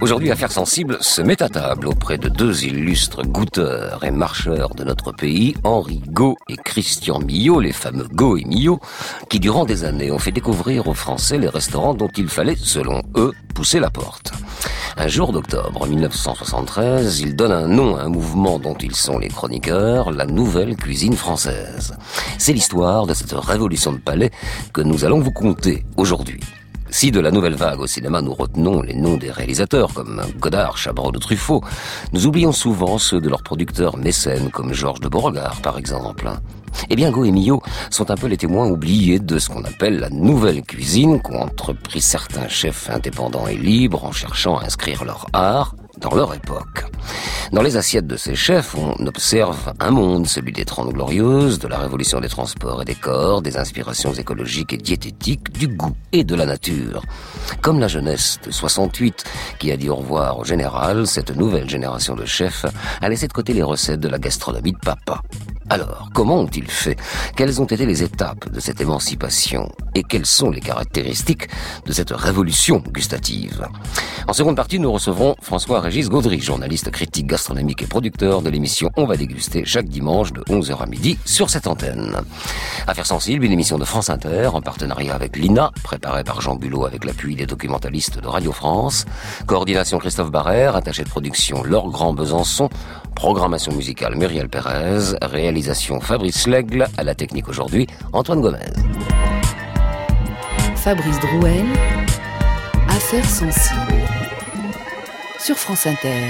Aujourd'hui, Affaires sensibles se met à table auprès de deux illustres goûteurs et marcheurs de notre pays, Henri Gault et Christian Millot, les fameux Gault et Millot, qui durant des années ont fait découvrir aux Français les restaurants dont il fallait, selon eux, pousser la porte. Un jour d'octobre 1973, ils donnent un nom à un mouvement dont ils sont les chroniqueurs, la nouvelle cuisine française. C'est l'histoire de cette révolution de palais que nous allons vous conter aujourd'hui. Si de la nouvelle vague au cinéma nous retenons les noms des réalisateurs comme Godard, Chabrol ou Truffaut, nous oublions souvent ceux de leurs producteurs mécènes comme Georges de Beauregard par exemple. Eh bien, Gault et Millot sont un peu les témoins oubliés de ce qu'on appelle la nouvelle cuisine qu'ont entrepris certains chefs indépendants et libres en cherchant à inscrire leur art dans leur époque. Dans les assiettes de ces chefs, on observe un monde, celui des Trente Glorieuses, de la révolution des transports et des corps, des inspirations écologiques et diététiques, du goût et de la nature. Comme la jeunesse de 68, qui a dit au revoir au général, cette nouvelle génération de chefs a laissé de côté les recettes de la gastronomie de papa. Alors, comment ont-ils fait? Quelles ont été les étapes de cette émancipation? Et quelles sont les caractéristiques de cette révolution gustative? En seconde partie, nous recevrons François-Régis Gaudry, journaliste, critique gastronomique et producteur de l'émission On va déguster chaque dimanche de 11h à midi sur cette antenne. Affaires sensibles, une émission de France Inter en partenariat avec l'INA, préparée par Jean Bulot avec l'appui des documentalistes de Radio France. Coordination Christophe Barrère, attaché de production Laure Grand-Besançon, programmation musicale Muriel Pérez, réalisation Fabrice Lègle, à la technique aujourd'hui Antoine Gomez. Fabrice Drouel, Affaires sensibles, sur France Inter.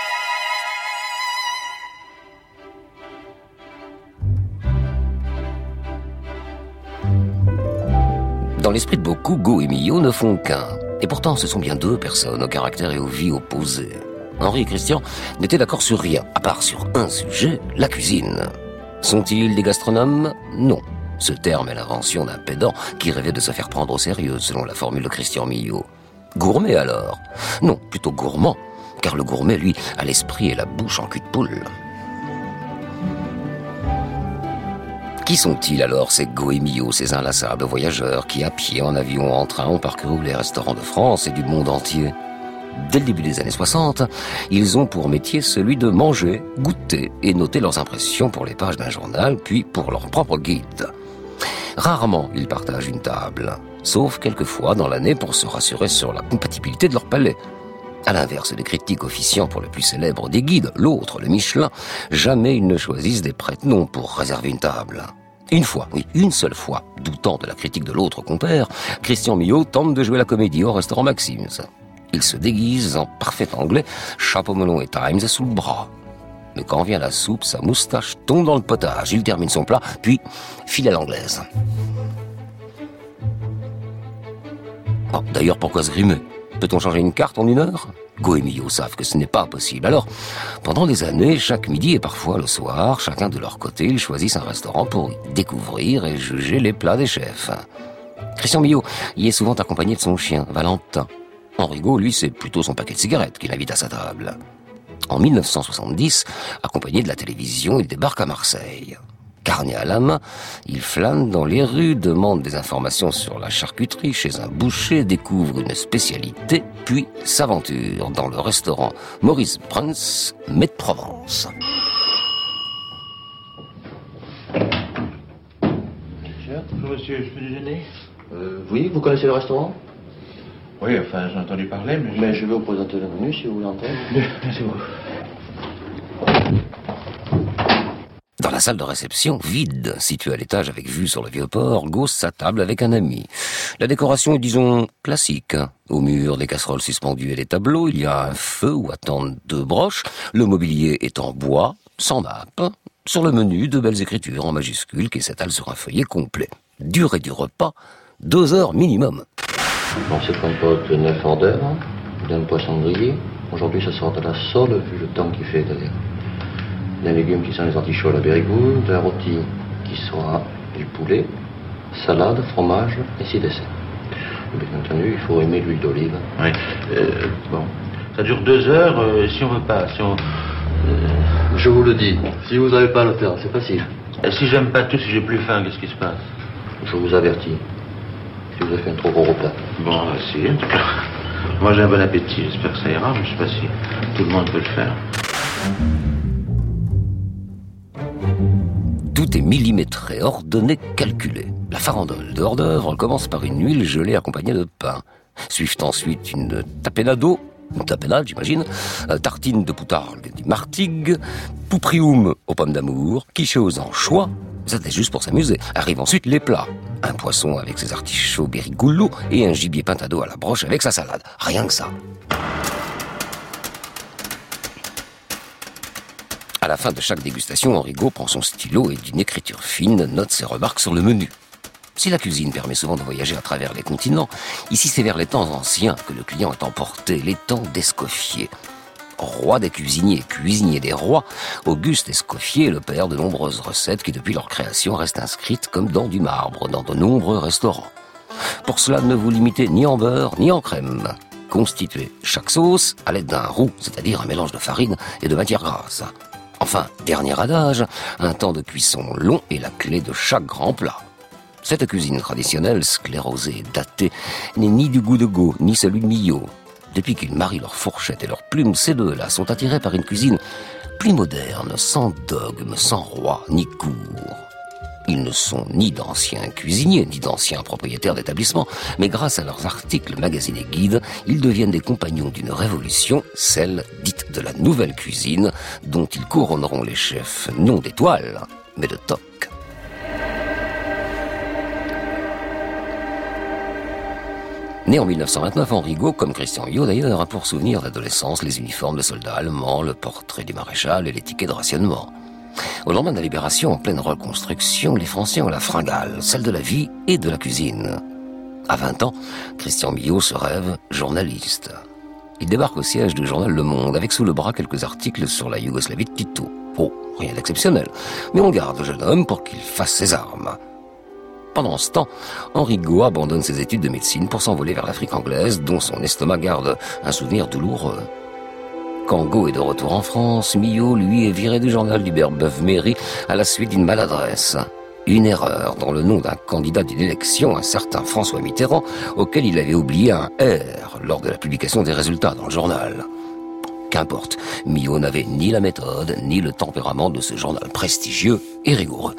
Dans l'esprit de beaucoup, Gault et Millot ne font qu'un. Et pourtant, ce sont bien deux personnes au caractère et aux vies opposées. Henri et Christian n'étaient d'accord sur rien, à part sur un sujet, la cuisine. Sont-ils des gastronomes? Non. Ce terme est l'invention d'un pédant qui rêvait de se faire prendre au sérieux, selon la formule de Christian Millot. Gourmet alors? Non, plutôt gourmand, car le gourmet, lui, a l'esprit et la bouche en cul de poule. Qui sont-ils alors, ces Gault et Millot, ces inlassables voyageurs qui, à pied, en avion, en train, ont parcouru les restaurants de France et du monde entier? Dès le début des années 60, ils ont pour métier celui de manger, goûter et noter leurs impressions pour les pages d'un journal, puis pour leur propre guide. Rarement, ils partagent une table, sauf quelquefois dans l'année pour se rassurer sur la compatibilité de leur palais. À l'inverse des critiques officiant pour le plus célèbre des guides, l'autre, le Michelin, jamais ils ne choisissent des prête-noms pour réserver une table. Une fois, oui, une seule fois, doutant de la critique de l'autre compère, Christian Millot tente de jouer la comédie au restaurant Maxim's. Il se déguise en parfait anglais, chapeau melon et Times sous le bras. Mais quand vient la soupe, sa moustache tombe dans le potage. Il termine son plat, puis file à l'anglaise. Oh, d'ailleurs, pourquoi se grimer? Peut-on changer une carte en 1 heure? Gault et Millot savent que ce n'est pas possible. Alors, pendant des années, chaque midi et parfois le soir, chacun de leur côté, ils choisissent un restaurant pour y découvrir et juger les plats des chefs. Christian Millot y est souvent accompagné de son chien, Valentin. Henri Gault, lui, c'est plutôt son paquet de cigarettes qu'il invite à sa table. En 1970, accompagné de la télévision, il débarque à Marseille. Carnet à la main, il flâne dans les rues, demande des informations sur la charcuterie chez un boucher, découvre une spécialité, puis s'aventure dans le restaurant Maurice Bruns, Mets de Provence. Bonjour monsieur, je peux déjeuner? Oui, vous connaissez le restaurant? Oui, enfin, j'en ai entendu parler, mais... Mais je vais vous présenter le menu, si vous voulez entendre. Merci beaucoup. Dans la salle de réception, vide, située à l'étage avec vue sur le Vieux-Port, Gault s'attable avec un ami. La décoration est, disons, classique. Au mur, des casseroles suspendues et des tableaux, il y a un feu où attendent 2 broches. Le mobilier est en bois, sans nappe. Sur le menu, 2 belles écritures en majuscules qui s'étalent sur un feuillet complet. Durée du repas, 2 heures minimum. On se compose de 9 hors d'œuvre, d'un poisson grillé. Aujourd'hui, ça sort de la sole, vu le temps qu'il fait d'ailleurs. D'un légume qui sont les artichauts à la Bérigou, d'un rôti qui sera du poulet, salade, fromage et 6 desserts. Bien entendu, il faut aimer l'huile d'olive. Oui. Bon, ça dure 2 heures, si on veut pas, si on... Je vous le dis, si vous n'avez pas le temps, c'est facile. Si j'aime pas tout, si j'ai plus faim, qu'est-ce qui se passe? Je vous avertis. Si vous avez fait un trop gros repas. Bon, si, en tout cas. Moi j'ai un bon appétit, j'espère que ça ira, mais je sais pas si tout le monde peut le faire. Tout est millimétré, ordonné, calculé. La farandole de hors-d'œuvre commence par une huile gelée accompagnée de pain. Suivent ensuite une tapenade, j'imagine, tartine de poutargue et martigues, pouprium aux pommes d'amour, quiche aux anchois. Ça, c'est juste pour s'amuser. Arrivent ensuite les plats. Un poisson avec ses artichauts berigoulo et un gibier pintado à la broche avec sa salade. Rien que ça. À la fin de chaque dégustation, Henri-Gaud prend son stylo et d'une écriture fine note ses remarques sur le menu. Si la cuisine permet souvent de voyager à travers les continents, ici c'est vers les temps anciens que le client est emporté, les temps d'Escoffier. Roi des cuisiniers, cuisinier des rois, Auguste Escoffier est le père de nombreuses recettes qui depuis leur création restent inscrites comme dans du marbre dans de nombreux restaurants. Pour cela, ne vous limitez ni en beurre ni en crème. Constituez chaque sauce à l'aide d'un roux, c'est-à-dire un mélange de farine et de matière grasse. Enfin, dernier adage, un temps de cuisson long est la clé de chaque grand plat. Cette cuisine traditionnelle, sclérosée et datée, n'est ni du goût de Gaud, ni celui de Millot. Depuis qu'ils marient leurs fourchettes et leurs plumes, ces deux-là sont attirés par une cuisine plus moderne, sans dogme, sans roi, ni cour. Ils ne sont ni d'anciens cuisiniers, ni d'anciens propriétaires d'établissements, mais grâce à leurs articles, magazines et guides, ils deviennent des compagnons d'une révolution, celle dite de la nouvelle cuisine, dont ils couronneront les chefs, non d'étoiles, mais de toques. Né en 1929, Henri-Gaud, comme Christian Millot d'ailleurs, a pour souvenir d'adolescence les uniformes de soldats allemands, le portrait du maréchal et les tickets de rationnement. Au lendemain de la Libération, en pleine reconstruction, les Français ont la fringale, celle de la vie et de la cuisine. À 20 ans, Christian Millot se rêve journaliste. Il débarque au siège du journal Le Monde, avec sous le bras quelques articles sur la Yougoslavie de Tito. Oh, rien d'exceptionnel, mais on garde le jeune homme pour qu'il fasse ses armes. Pendant ce temps, Henri-Gaud abandonne ses études de médecine pour s'envoler vers l'Afrique anglaise, dont son estomac garde un souvenir douloureux. Quand Gaud est de retour en France, Millot, lui, est viré du journal d'Hubert-Beuve-Méry à la suite d'une maladresse. Une erreur dans le nom d'un candidat d'une élection, un certain François Mitterrand, auquel il avait oublié un R lors de la publication des résultats dans le journal. Qu'importe, Millot n'avait ni la méthode, ni le tempérament de ce journal prestigieux et rigoureux.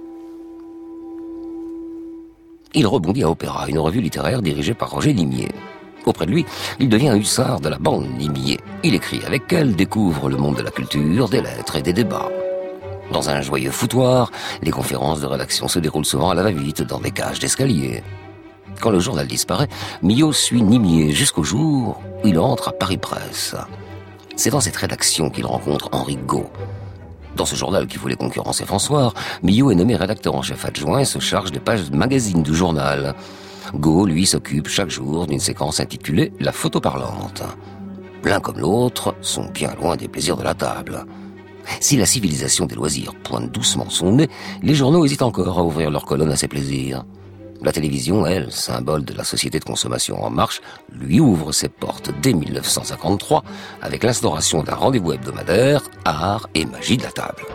Il rebondit à Opéra, une revue littéraire dirigée par Roger Limier. Auprès de lui, il devient un hussard de la bande Limier. Il écrit avec elle, découvre le monde de la culture, des lettres et des débats. Dans un joyeux foutoir, les conférences de rédaction se déroulent souvent à la va-vite, dans des cages d'escalier. Quand le journal disparaît, Millot suit Limier jusqu'au jour où il entre à Paris Presse. C'est dans cette rédaction qu'il rencontre Henri-Gaud. Dans ce journal qui voulait concurrencer François, Millot est nommé rédacteur en chef adjoint et se charge des pages de magazine du journal. Gaud, lui, s'occupe chaque jour d'une séquence intitulée « La photo parlante ». L'un comme l'autre sont bien loin des plaisirs de la table. Si la civilisation des loisirs pointe doucement son nez, les journaux hésitent encore à ouvrir leurs colonnes à ses plaisirs. La télévision, elle, symbole de la société de consommation en marche, lui ouvre ses portes dès 1953 avec l'instauration d'un rendez-vous hebdomadaire, art et magie de la table.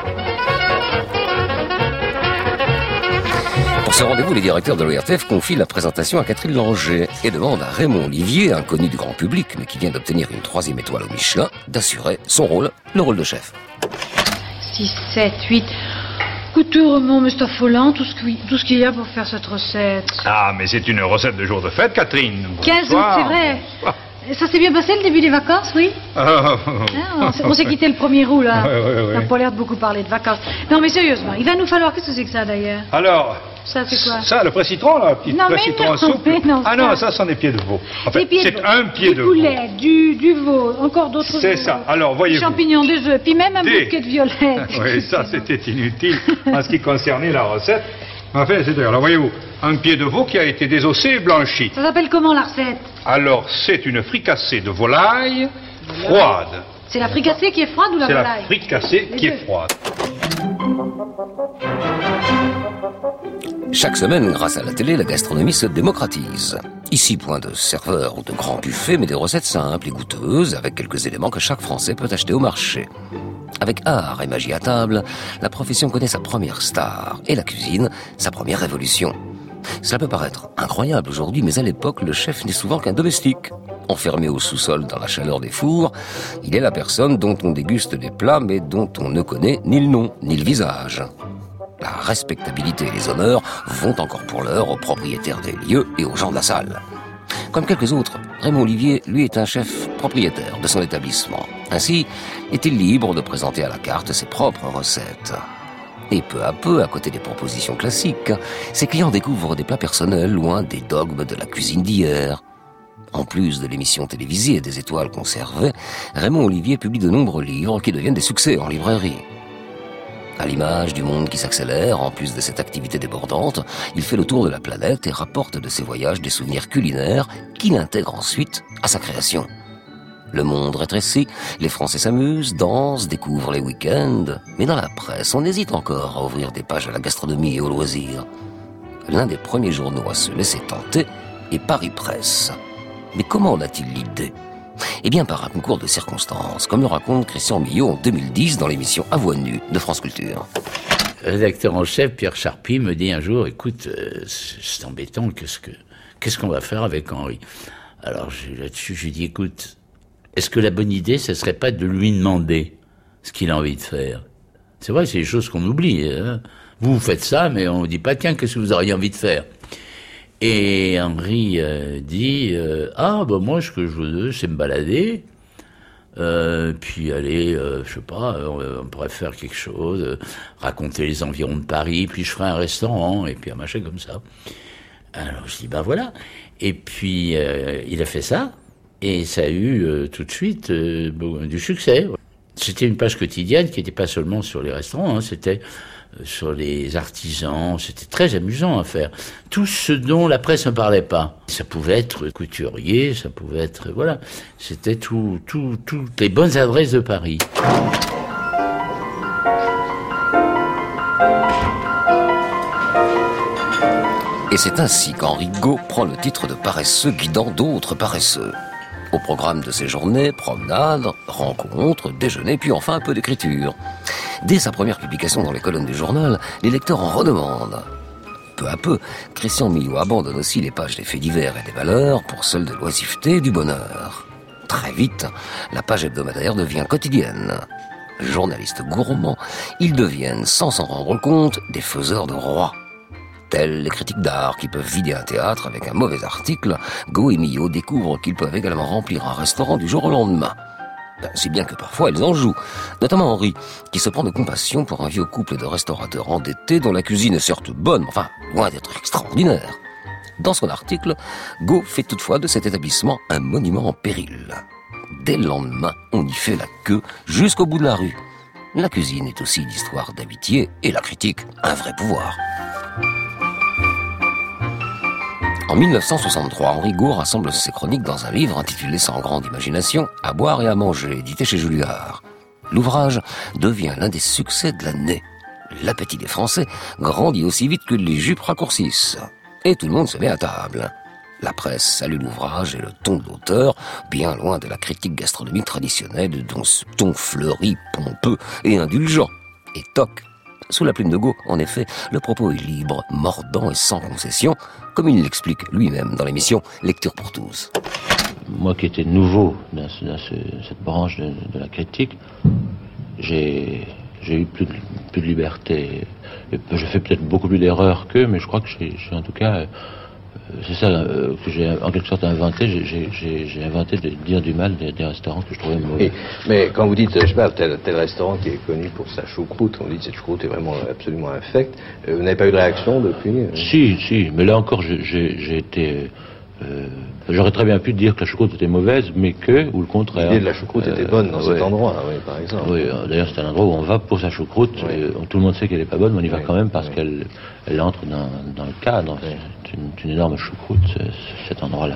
Pour ce rendez-vous, les directeurs de l'ORTF confient la présentation à Catherine Langer et demandent à Raymond Olivier, inconnu du grand public mais qui vient d'obtenir une 3e étoile au Michelin, d'assurer son rôle, le rôle de chef. 6, 7, 8... Écoutez, Raymond, mais c'est affolant tout ce qu'il y a pour faire cette recette. Ah, mais c'est une recette de jour de fête, Catherine. 15 août, c'est vrai. Ça s'est bien passé le début des vacances, oui? On s'est quitté le 1er août, là. Ouais. On n'a pas l'air de beaucoup parler de vacances. Non, mais sérieusement, il va nous falloir... Qu'est-ce que c'est que ça, d'ailleurs? Alors... Ça, c'est quoi? Ça, le pré-citron, là, petit pré-citron souple. Ah non, ça sont des pieds de veau. En fait, c'est un pied de veau. Du poulet, du veau, encore d'autres... C'est ça. Alors, voyez-vous. Des champignons, des œufs, puis même un bouquet de violettes. Oui, ça, c'était inutile en ce qui concernait la recette. Enfin, c'est-à-dire, alors, voyez-vous, un pied de veau qui a été désossé et blanchi. Ça s'appelle comment, la recette? Alors, c'est une fricassée de volaille froide. C'est la fricassée qui est froide ou la volaille? C'est la fricassée qui est froide. Chaque semaine, grâce à la télé, la gastronomie se démocratise. Ici, point de serveurs ou de grands buffets, mais des recettes simples et goûteuses, avec quelques éléments que chaque Français peut acheter au marché. Avec art et magie à table, la profession connaît sa première star, et la cuisine, sa première révolution. Cela peut paraître incroyable aujourd'hui, mais à l'époque, le chef n'est souvent qu'un domestique. Enfermé au sous-sol dans la chaleur des fours, il est la personne dont on déguste des plats, mais dont on ne connaît ni le nom, ni le visage. La respectabilité et les honneurs vont encore pour l'heure aux propriétaires des lieux et aux gens de la salle. Comme quelques autres, Raymond Olivier, lui, est un chef propriétaire de son établissement. Ainsi, est-il libre de présenter à la carte ses propres recettes. Et peu à peu, à côté des propositions classiques, ses clients découvrent des plats personnels loin des dogmes de la cuisine d'hier. En plus de l'émission télévisée et des étoiles conservées, Raymond Olivier publie de nombreux livres qui deviennent des succès en librairie. À l'image du monde qui s'accélère, en plus de cette activité débordante, il fait le tour de la planète et rapporte de ses voyages des souvenirs culinaires qu'il intègre ensuite à sa création. Le monde rétrécit, les Français s'amusent, dansent, découvrent les week-ends, mais dans la presse, on hésite encore à ouvrir des pages à la gastronomie et aux loisirs. L'un des premiers journaux à se laisser tenter est Paris Presse. Mais comment en a-t-il l'idée ? Eh bien, par un concours de circonstances, comme le raconte Christian Millot en 2010 dans l'émission À Voix Nue de France Culture. Le rédacteur en chef, Pierre Charpie, me dit un jour, écoute, c'est embêtant, qu'est-ce qu'on va faire avec Henri ? Alors là-dessus, j'ai dit, écoute, est-ce que la bonne idée, ce serait pas de lui demander ce qu'il a envie de faire ? C'est vrai, c'est des choses qu'on oublie. Hein. Vous faites ça, mais on ne dit pas, tiens, qu'est-ce que vous auriez envie de faire ? Et Henri dit moi ce que je veux c'est me balader, puis aller je sais pas, on pourrait faire quelque chose, raconter les environs de Paris, puis je ferai un restaurant et puis un machin comme ça. Alors je dis voilà, et puis il a fait ça et ça a eu tout de suite du succès. C'était une page quotidienne qui n'était pas seulement sur les restaurants, hein, c'était sur les artisans, c'était très amusant à faire. Tout ce dont la presse ne parlait pas. Ça pouvait être couturier, ça pouvait être... Voilà, c'était toutes les bonnes adresses de Paris. Et c'est ainsi qu'Henri Gault prend le titre de paresseux guidant d'autres paresseux. Au programme de ses journées, promenades, rencontres, déjeuners, puis enfin un peu d'écriture. Dès sa première publication dans les colonnes du journal, les lecteurs en redemandent. Peu à peu, Christian Millot abandonne aussi les pages des faits divers et des valeurs pour celles de l'oisiveté et du bonheur. Très vite, la page hebdomadaire devient quotidienne. Journalistes gourmands, ils deviennent, sans s'en rendre compte, des faiseurs de rois. Tels les critiques d'art qui peuvent vider un théâtre avec un mauvais article, Gault et Millot découvrent qu'ils peuvent également remplir un restaurant du jour au lendemain. Si bien que parfois ils en jouent, notamment Henri, qui se prend de compassion pour un vieux couple de restaurateurs endettés dont la cuisine est certes bonne, enfin loin d'être extraordinaire. Dans son article, Gault fait toutefois de cet établissement un monument en péril. Dès le lendemain, on y fait la queue jusqu'au bout de la rue. La cuisine est aussi une histoire d'amitié et la critique un vrai pouvoir. En 1963, Henri Gault rassemble ses chroniques dans un livre intitulé Sans grande imagination, à boire et à manger, édité chez Julliard. L'ouvrage devient l'un des succès de l'année. L'appétit des Français grandit aussi vite que les jupes raccourcissent. Et tout le monde se met à table. La presse salue l'ouvrage et le ton de l'auteur, bien loin de la critique gastronomique traditionnelle dont ce ton fleuri, pompeux et indulgent. Et toc, sous la plume de Gault, en effet, le propos est libre, mordant et sans concession, comme il l'explique lui-même dans l'émission Lecture pour tous. Moi qui étais nouveau dans cette branche de la critique, j'ai eu plus de liberté. Et je fais peut-être beaucoup plus d'erreurs qu'eux, mais je crois que j'ai en tout cas... c'est ça que j'ai en quelque sorte inventé. J'ai inventé de dire du mal des restaurants que je trouvais mauvais. Mais quand vous dites, je sais pas, tel restaurant qui est connu pour sa choucroute, on dit que cette choucroute est vraiment absolument infecte. Vous n'avez pas eu de réaction depuis Si, mais là encore, j'ai été... j'aurais très bien pu dire que la choucroute était mauvaise, mais ou le contraire. L'idée de la choucroute était bonne dans cet endroit, oui, par exemple. Oui, d'ailleurs c'est un endroit où on va pour sa choucroute. Tout le monde sait qu'elle n'est pas bonne, mais on y va quand même parce qu'elle entre dans le cadre. C'est une énorme choucroute, cet endroit-là.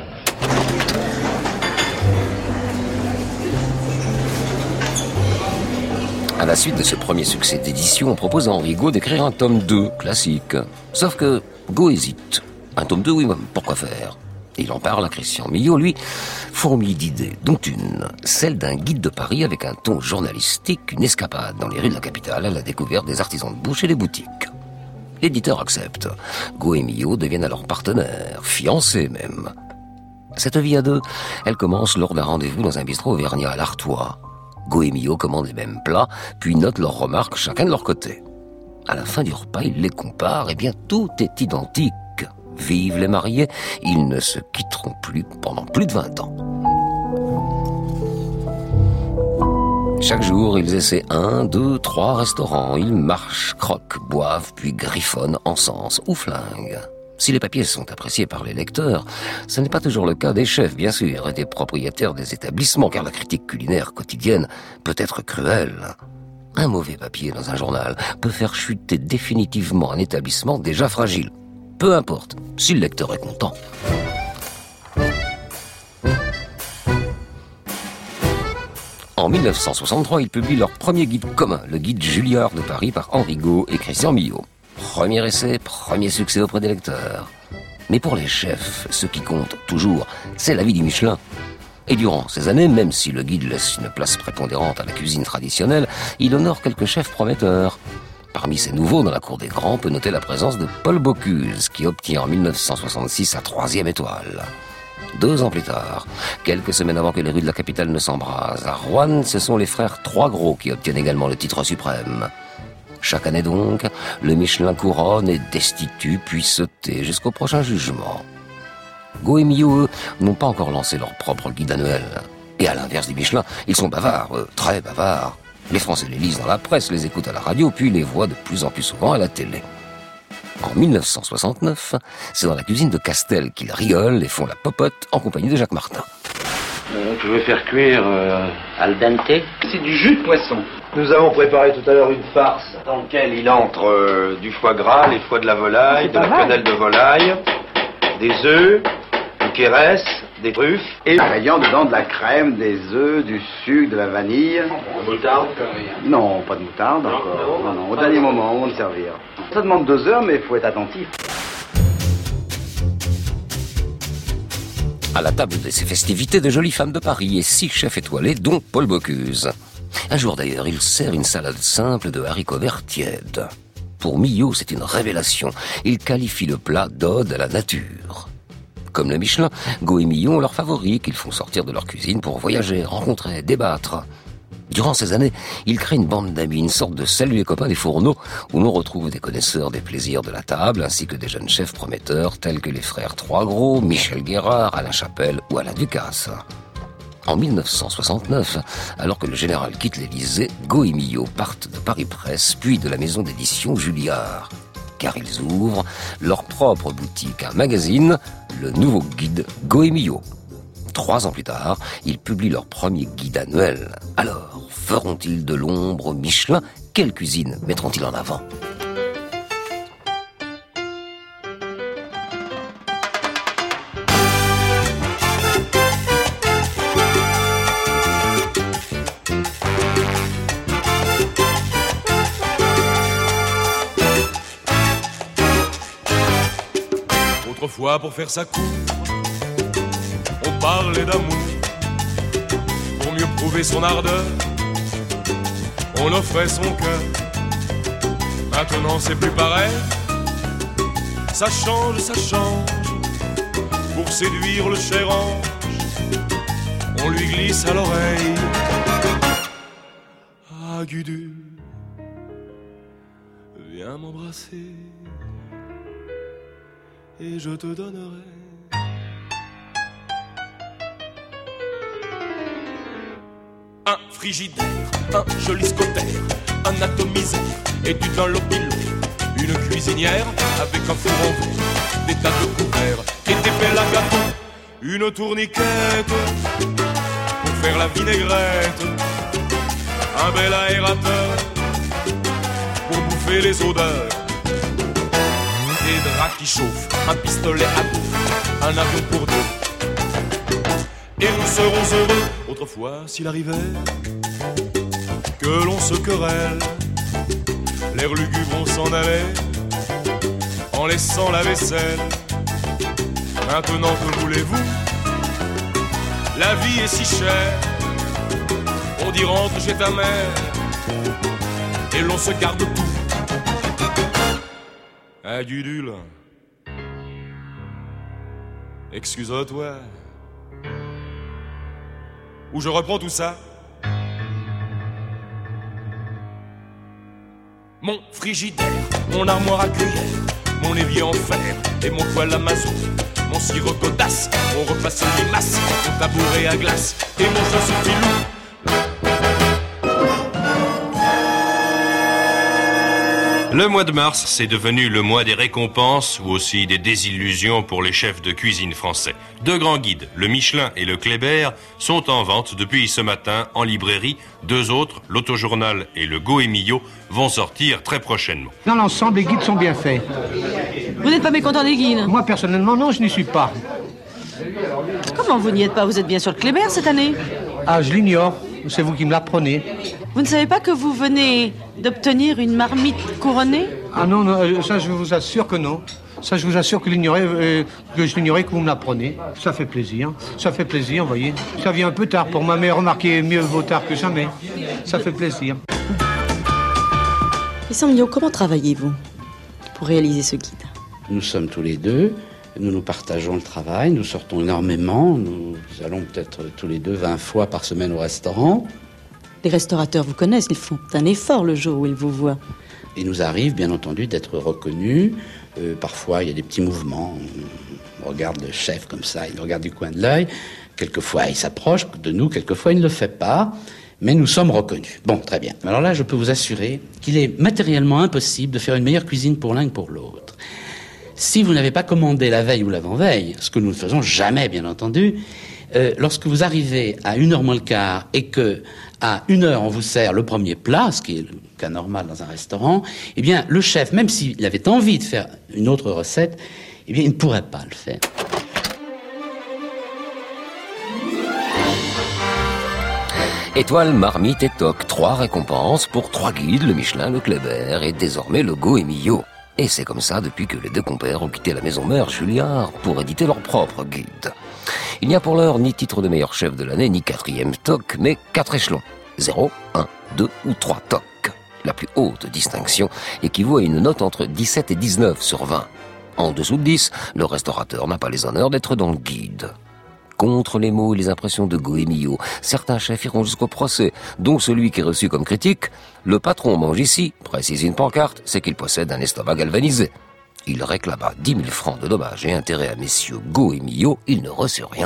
À la suite de ce premier succès d'édition, on propose à Henri Gault d'écrire un tome 2, classique. Sauf que Gault hésite. Un tome 2, oui, pourquoi faire ? Il en parle à Christian Millot, lui, fourmille d'idées, dont une, celle d'un guide de Paris avec un ton journalistique, une escapade dans les rues de la capitale à la découverte des artisans de bouche et des boutiques. L'éditeur accepte. Go et Millot deviennent alors partenaires, fiancés même. Cette vie à deux, elle commence lors d'un rendez-vous dans un bistrot auvergnat à l'Artois. Go et Millot commandent les mêmes plats, puis notent leurs remarques chacun de leur côté. À la fin du repas, ils les comparent, et bien tout est identique. Vivent les mariés, ils ne se quitteront plus pendant plus de 20 ans. Chaque jour, ils essaient 1, 2, 3 restaurants. Ils marchent, croquent, boivent, puis griffonnent, encensent ou flinguent. Si les papiers sont appréciés par les lecteurs, ce n'est pas toujours le cas des chefs, bien sûr, et des propriétaires des établissements, car la critique culinaire quotidienne peut être cruelle. Un mauvais papier dans un journal peut faire chuter définitivement un établissement déjà fragile. Peu importe, si le lecteur est content. En 1963, ils publient leur premier guide commun, le guide Julliard de Paris par Henri Gault et Christian Millot. Premier essai, premier succès auprès des lecteurs. Mais pour les chefs, ce qui compte toujours, c'est la vie du Michelin. Et durant ces années, même si le guide laisse une place prépondérante à la cuisine traditionnelle, il honore quelques chefs prometteurs. Parmi ces nouveaux dans la cour des grands, on peut noter la présence de Paul Bocuse, qui obtient en 1966 sa 3e étoile. 2 ans plus tard, quelques semaines avant que les rues de la capitale ne s'embrasent, à Roanne, ce sont les frères Trois-Gros qui obtiennent également le titre suprême. Chaque année donc, le Michelin couronne et destitue, puis se tait jusqu'au prochain jugement. Gault et Millot, eux, n'ont pas encore lancé leur propre guide annuel. Et à l'inverse du Michelin, ils sont bavards, très bavards. Les Français les lisent dans la presse, les écoutent à la radio, puis les voient de plus en plus souvent à la télé. En 1969, c'est dans la cuisine de Castel qu'ils rigolent et font la popote en compagnie de Jacques Martin. Tu veux faire cuire al dente? C'est du jus de poisson. Nous avons préparé tout à l'heure une farce dans laquelle il entre du foie gras, les foies de la volaille, de la quenelle de volaille, des œufs, du kérès, des truffes et ayant dedans de la crème, des œufs, du sucre, de la vanille. De moutarde? Non, pas de moutarde encore. Non, au dernier moment, on va le servir. Ça demande 2 heures, mais il faut être attentif. À la table de ces festivités, de jolies femmes de Paris et 6 chefs étoilés, dont Paul Bocuse. Un jour d'ailleurs, il sert une salade simple de haricots verts tièdes. Pour Millot, c'est une révélation. Il qualifie le plat d'ode à la nature. Comme le Michelin, Gault et Millot ont leurs favoris qu'ils font sortir de leur cuisine pour voyager, rencontrer, débattre. Durant ces années, ils créent une bande d'amis, une sorte de salut les copains des fourneaux, où l'on retrouve des connaisseurs des plaisirs de la table, ainsi que des jeunes chefs prometteurs tels que les frères Trois-Gros, Michel Guérard, Alain Chapelle ou Alain Ducasse. En 1969, alors que le général quitte l'Élysée, Gault et Millot partent de Paris Presse, puis de la maison d'édition Julliard. Car ils ouvrent leur propre boutique, un magazine, le nouveau guide Gault et Millot. 3 ans plus tard, ils publient leur premier guide annuel. Alors, feront-ils de l'ombre au Michelin? Quelle cuisine mettront-ils en avant? Autrefois, pour faire sa cour, on parlait d'amour. Pour mieux prouver son ardeur, on offrait son cœur. Maintenant c'est plus pareil, ça change, ça change. Pour séduire le cher ange, on lui glisse à l'oreille: ah Gudule, viens m'embrasser et je te donnerai un frigidaire, un joli scotaire, un atomiseur et du Dunlopillo, une cuisinière avec un four en verre, des tas de couverts et des belles à gâteau, une tourniquette pour faire la vinaigrette, un bel aérateur pour bouffer les odeurs, des draps qui chauffent, un pistolet à bouffe, un avion pour 2. Et nous serons heureux, autrefois s'il arrivait que l'on se querelle, l'air lugubre on s'en allait en laissant la vaisselle. Maintenant que voulez-vous, la vie est si chère, on dit rentre chez ta mère et l'on se garde tout. Un Gudule. Excuse-toi. Où je reprends tout ça. Mon frigidaire, mon armoire à cuillère, mon évier en fer et mon poêle à mazout, mon sirop d'audace, mon repas sans limace, mon tabouret à glace et mon chausson filou. Le mois de mars, c'est devenu le mois des récompenses ou aussi des désillusions pour les chefs de cuisine français. Deux grands guides, le Michelin et le Kléber, sont en vente depuis ce matin en librairie. Deux autres, l'Autojournal et le Goemio, vont sortir très prochainement. Dans l'ensemble, les guides sont bien faits. Vous n'êtes pas mécontent des guides? Moi, personnellement, non, je n'y suis pas. Comment vous n'y êtes pas? Vous êtes bien sur le Kléber cette année? Ah, je l'ignore. C'est vous qui me l'apprenez. Vous ne savez pas que vous venez d'obtenir une marmite couronnée? Ah non, non, ça je vous assure que non. Ça je vous assure que je l'ignorais que vous me l'apprenez. Ça fait plaisir, vous voyez. Ça vient un peu tard pour moi, mais remarquez, mieux vaut tard que jamais. Ça fait plaisir. Christian Millot, comment travaillez-vous pour réaliser ce guide? Nous sommes tous les deux, nous partageons le travail, nous sortons énormément, nous allons peut-être tous les deux 20 fois par semaine au restaurant. Les restaurateurs vous connaissent, ils font un effort le jour où ils vous voient. Il nous arrive, bien entendu, d'être reconnus. Parfois, il y a des petits mouvements. On regarde le chef comme ça, il nous regarde du coin de l'œil. Quelquefois, il s'approche de nous, quelquefois, il ne le fait pas. Mais nous sommes reconnus. Bon, très bien. Alors là, je peux vous assurer qu'il est matériellement impossible de faire une meilleure cuisine pour l'un que pour l'autre. Si vous n'avez pas commandé la veille ou l'avant-veille, ce que nous ne faisons jamais, bien entendu, lorsque vous arrivez à 1h moins le quart et que à 1h on vous sert le premier plat, ce qui est le cas normal dans un restaurant, eh bien le chef, même s'il avait envie de faire une autre recette, eh bien il ne pourrait pas le faire. Étoile, marmite et toc, 3 récompenses pour 3 guides, le Michelin, le Kléber et désormais le Goemio. Et c'est comme ça depuis que les deux compères ont quitté la maison mère Julliard pour éditer leur propre guide. Il n'y a pour l'heure ni titre de meilleur chef de l'année, ni 4e toc, mais 4 échelons. 0, 1, 2 ou 3 toc. La plus haute distinction équivaut à une note entre 17 et 19 sur 20. En dessous de 10, le restaurateur n'a pas les honneurs d'être dans le guide. Contre les mots et les impressions de Goemio, certains chefs iront jusqu'au procès, dont celui qui est reçu comme critique. Le patron mange ici, précise une pancarte, c'est qu'il possède un estomac galvanisé. Il réclama 10 000 francs de dommages et intérêts à messieurs Goemio, il ne reçut rien.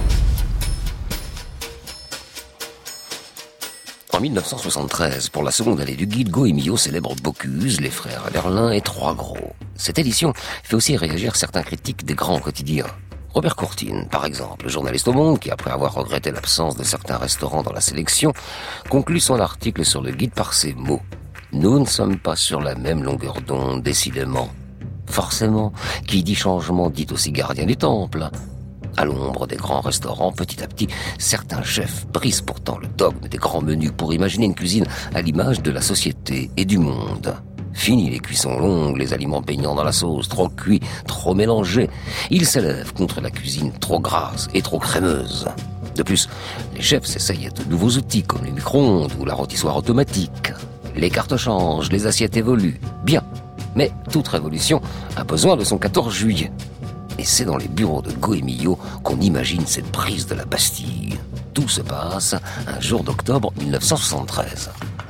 En 1973, pour la seconde année du guide, Goemio célèbre Bocuse, les frères Verlin et Trois Gros. Cette édition fait aussi réagir certains critiques des grands quotidiens. Robert Courtine, par exemple, journaliste au Monde, qui après avoir regretté l'absence de certains restaurants dans la sélection, conclut son article sur le guide par ces mots. « Nous ne sommes pas sur la même longueur d'onde, décidément. Forcément, qui dit changement dit aussi gardien du temple. » À l'ombre des grands restaurants, petit à petit, certains chefs brisent pourtant le dogme des grands menus pour imaginer une cuisine à l'image de la société et du monde. Fini les cuissons longues, les aliments baignant dans la sauce, trop cuits, trop mélangés. Ils s'élèvent contre la cuisine trop grasse et trop crémeuse. De plus, les chefs s'essayent de nouveaux outils comme les micro-ondes ou la rôtissoire automatique. Les cartes changent, les assiettes évoluent. Bien, mais toute révolution a besoin de son 14 juillet. Et c'est dans les bureaux de Goemio qu'on imagine cette prise de la Bastille. Tout se passe un jour d'octobre 1973.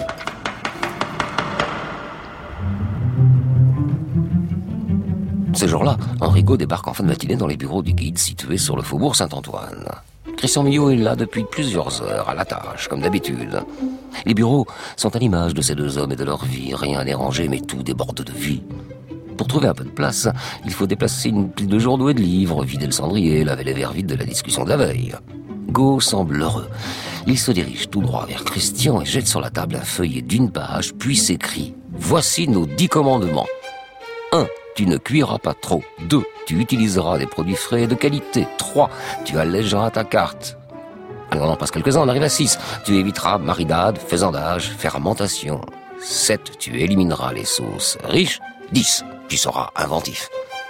Ce jour-là, Henri Gaud débarque en fin de matinée dans les bureaux du guide situés sur le faubourg Saint-Antoine. Christian Millot est là depuis plusieurs heures, à la tâche, comme d'habitude. Les bureaux sont à l'image de ces deux hommes et de leur vie. Rien n'est rangé, mais tout déborde de vie. Pour trouver un peu de place, il faut déplacer une pile de journaux et de livres, vider le cendrier, laver les verres vides de la discussion de la veille. Gaud semble heureux. Il se dirige tout droit vers Christian et jette sur la table un feuillet d'une page, puis s'écrie « Voici nos 10 commandements. 1. Tu ne cuiras pas trop. 2. Tu utiliseras des produits frais et de qualité. 3. Tu allégeras ta carte. » Alors on en passe quelques-uns, on arrive à 6. Tu éviteras maridade, faisandage, fermentation. 7. Tu élimineras les sauces riches. 10. Tu seras inventif.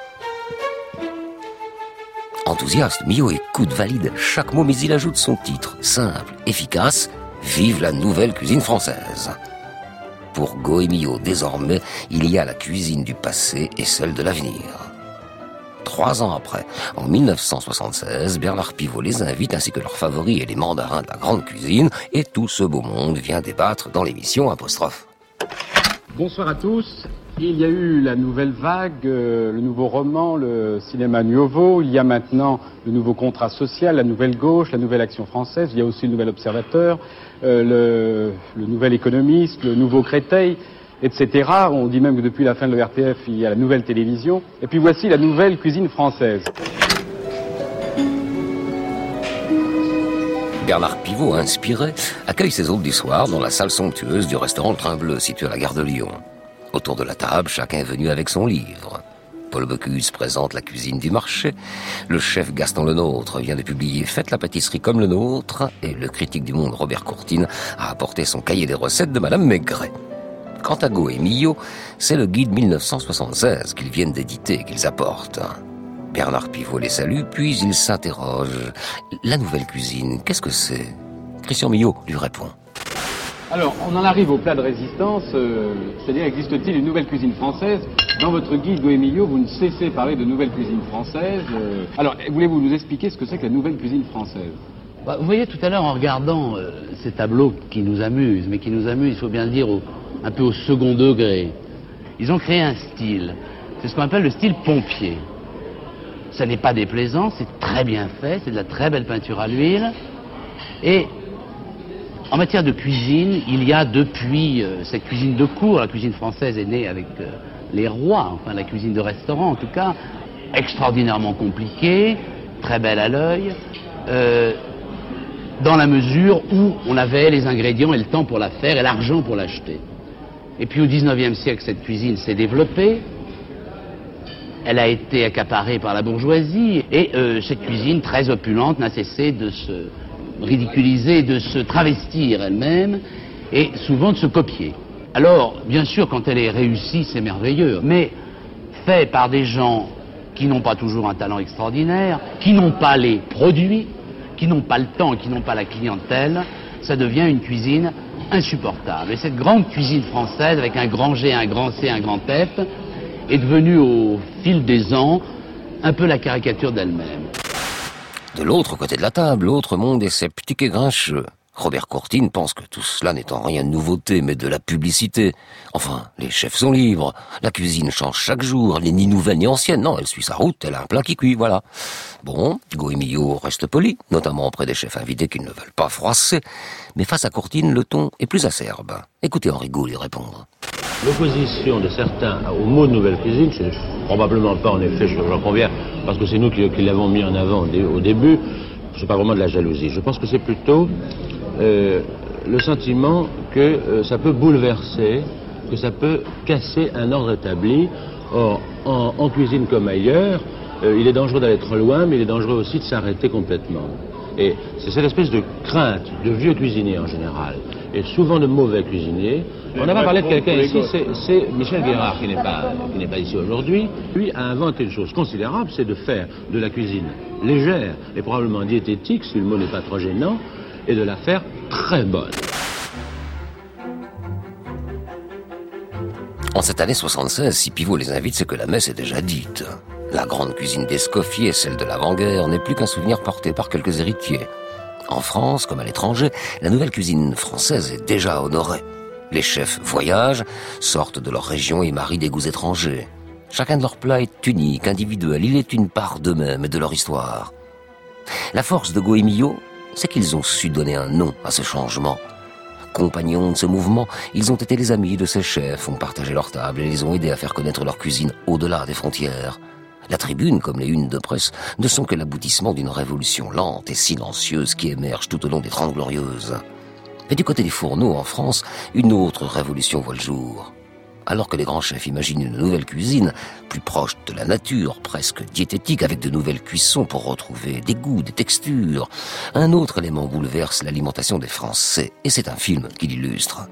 Enthousiaste, Millot écoute, valide chaque mot, mais il ajoute son titre. Simple, efficace, vive la nouvelle cuisine française. Pour Go et Millot, désormais, il y a la cuisine du passé et celle de l'avenir. 3 ans après, en 1976, Bernard Pivot les invite ainsi que leurs favoris et les mandarins de la grande cuisine, et tout ce beau monde vient débattre dans l'émission Apostrophe. Bonsoir à tous. Il y a eu la nouvelle vague, le nouveau roman, le cinéma nouveau. Il y a maintenant le nouveau contrat social, la nouvelle gauche, la nouvelle action française. Il y a aussi le nouvel observateur, le nouvel économiste, le nouveau Créteil, etc. On dit même que depuis la fin de l'ORTF, il y a la nouvelle télévision. Et puis voici la nouvelle cuisine française. Bernard Pivot, inspiré, accueille ses hôtes du soir dans la salle somptueuse du restaurant Le Train Bleu, situé à la gare de Lyon. Autour de la table, chacun est venu avec son livre. Paul Bocuse présente la cuisine du marché. Le chef Gaston Lenôtre vient de publier Faites la pâtisserie comme le nôtre. Et le critique du Monde Robert Courtine a apporté son cahier des recettes de Madame Maigret. Quant à Go et Millot, c'est le guide 1976 qu'ils viennent d'éditer et qu'ils apportent. Bernard Pivot les salue, puis il s'interroge. La nouvelle cuisine, qu'est-ce que c'est ? Christian Millot lui répond. Alors, on en arrive au plat de résistance, c'est-à-dire existe-t-il une nouvelle cuisine française ? Dans votre guide Go et Millot, vous ne cessez de parler de nouvelle cuisine française. Alors, voulez-vous nous expliquer ce que c'est que la nouvelle cuisine française ? Vous voyez, tout à l'heure, en regardant ces tableaux qui nous amusent, mais qui nous amusent, il faut bien le dire, un peu au second degré, ils ont créé un style. C'est ce qu'on appelle le style pompier. Ça n'est pas déplaisant, c'est très bien fait, c'est de la très belle peinture à l'huile. Et en matière de cuisine, il y a depuis cette cuisine de cour, la cuisine française est née avec les rois, enfin la cuisine de restaurant en tout cas, extraordinairement compliquée, très belle à l'œil, dans la mesure où on avait les ingrédients et le temps pour la faire et l'argent pour l'acheter. Et puis au 19e siècle, cette cuisine s'est développée. Elle a été accaparée par la bourgeoisie et cette cuisine très opulente n'a cessé de se ridiculiser, de se travestir elle-même et souvent de se copier. Alors, bien sûr, quand elle est réussie, c'est merveilleux, mais fait par des gens qui n'ont pas toujours un talent extraordinaire, qui n'ont pas les produits, qui n'ont pas le temps, qui n'ont pas la clientèle, ça devient une cuisine insupportable. Et cette grande cuisine française, avec un grand G, un grand C, un grand F, est devenue au fil des ans un peu la caricature d'elle-même. De l'autre côté de la table, l'autre monde est sceptique et grincheux. Robert Courtine pense que tout cela n'est en rien de nouveauté, mais de la publicité. Enfin, les chefs sont libres. La cuisine change chaque jour. Elle n'est ni nouvelle ni ancienne. Non, elle suit sa route. Elle a un plat qui cuit, voilà. Bon, Go et Millot restent polis, notamment auprès des chefs invités qu'ils ne veulent pas froisser. Mais face à Courtine, le ton est plus acerbe. Écoutez Henri Gault lui répondre. L'opposition de certains au mot de nouvelle cuisine, c'est probablement pas en effet, j'en conviens, parce que c'est nous qui l'avons mis en avant au début, c'est pas vraiment de la jalousie. Je pense que c'est plutôt le sentiment que ça peut bouleverser, que ça peut casser un ordre établi. Or, en cuisine comme ailleurs, il est dangereux d'aller trop loin, mais il est dangereux aussi de s'arrêter complètement. Et c'est cette espèce de crainte de vieux cuisiniers en général, et souvent de mauvais cuisiniers. On n'a pas parlé de quelqu'un ici, c'est Michel Guérard, qui n'est pas ici aujourd'hui. Lui a inventé une chose considérable, c'est de faire de la cuisine légère et probablement diététique, si le mot n'est pas trop gênant, et de la faire très bonne. En cette année 76, si Pivot les invite, c'est que la messe est déjà dite. La grande cuisine d'Escoffier, celle de l'avant-guerre, n'est plus qu'un souvenir porté par quelques héritiers. En France, comme à l'étranger, la nouvelle cuisine française est déjà honorée. Les chefs voyagent, sortent de leur région et marient des goûts étrangers. Chacun de leurs plats est unique, individuel, il est une part d'eux-mêmes et de leur histoire. La force de Go et Millot, c'est qu'ils ont su donner un nom à ce changement. Compagnons de ce mouvement, ils ont été les amis de ces chefs, ont partagé leur table et les ont aidés à faire connaître leur cuisine au-delà des frontières. La Tribune, comme les unes de presse, ne sont que l'aboutissement d'une révolution lente et silencieuse qui émerge tout au long des 30 Glorieuses. Mais du côté des fourneaux, en France, une autre révolution voit le jour. Alors que les grands chefs imaginent une nouvelle cuisine, plus proche de la nature, presque diététique, avec de nouvelles cuissons pour retrouver des goûts, des textures, un autre élément bouleverse l'alimentation des Français, et c'est un film qui l'illustre.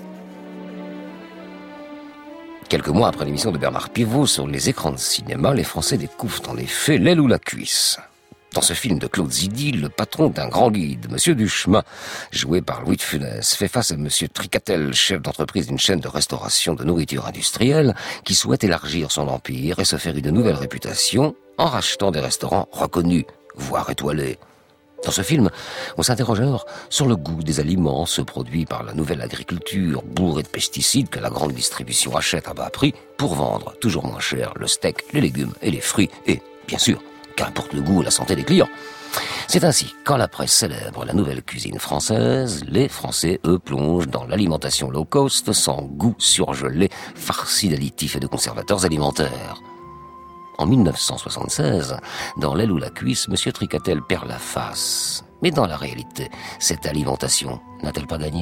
Quelques mois après l'émission de Bernard Pivot sur les écrans de cinéma, les Français découvrent en effet l'aile ou la cuisse. Dans ce film de Claude Zidi, le patron d'un grand guide, Monsieur Duchemin, joué par Louis de Funès, fait face à Monsieur Tricatel, chef d'entreprise d'une chaîne de restauration de nourriture industrielle, qui souhaite élargir son empire et se faire une nouvelle réputation en rachetant des restaurants reconnus, voire étoilés. Dans ce film, on s'interroge alors sur le goût des aliments, ceux produits par la nouvelle agriculture, bourrés de pesticides que la grande distribution achète à bas prix pour vendre toujours moins cher le steak, les légumes et les fruits et, bien sûr, qu'importe le goût et la santé des clients. C'est ainsi, quand la presse célèbre la nouvelle cuisine française, les Français, eux, plongent dans l'alimentation low cost, sans goût surgelé, farci d'additifs et de conservateurs alimentaires. En 1976, dans L'aile ou la cuisse, M. Tricatel perd la face. Mais dans la réalité, cette alimentation n'a-t-elle pas gagné ?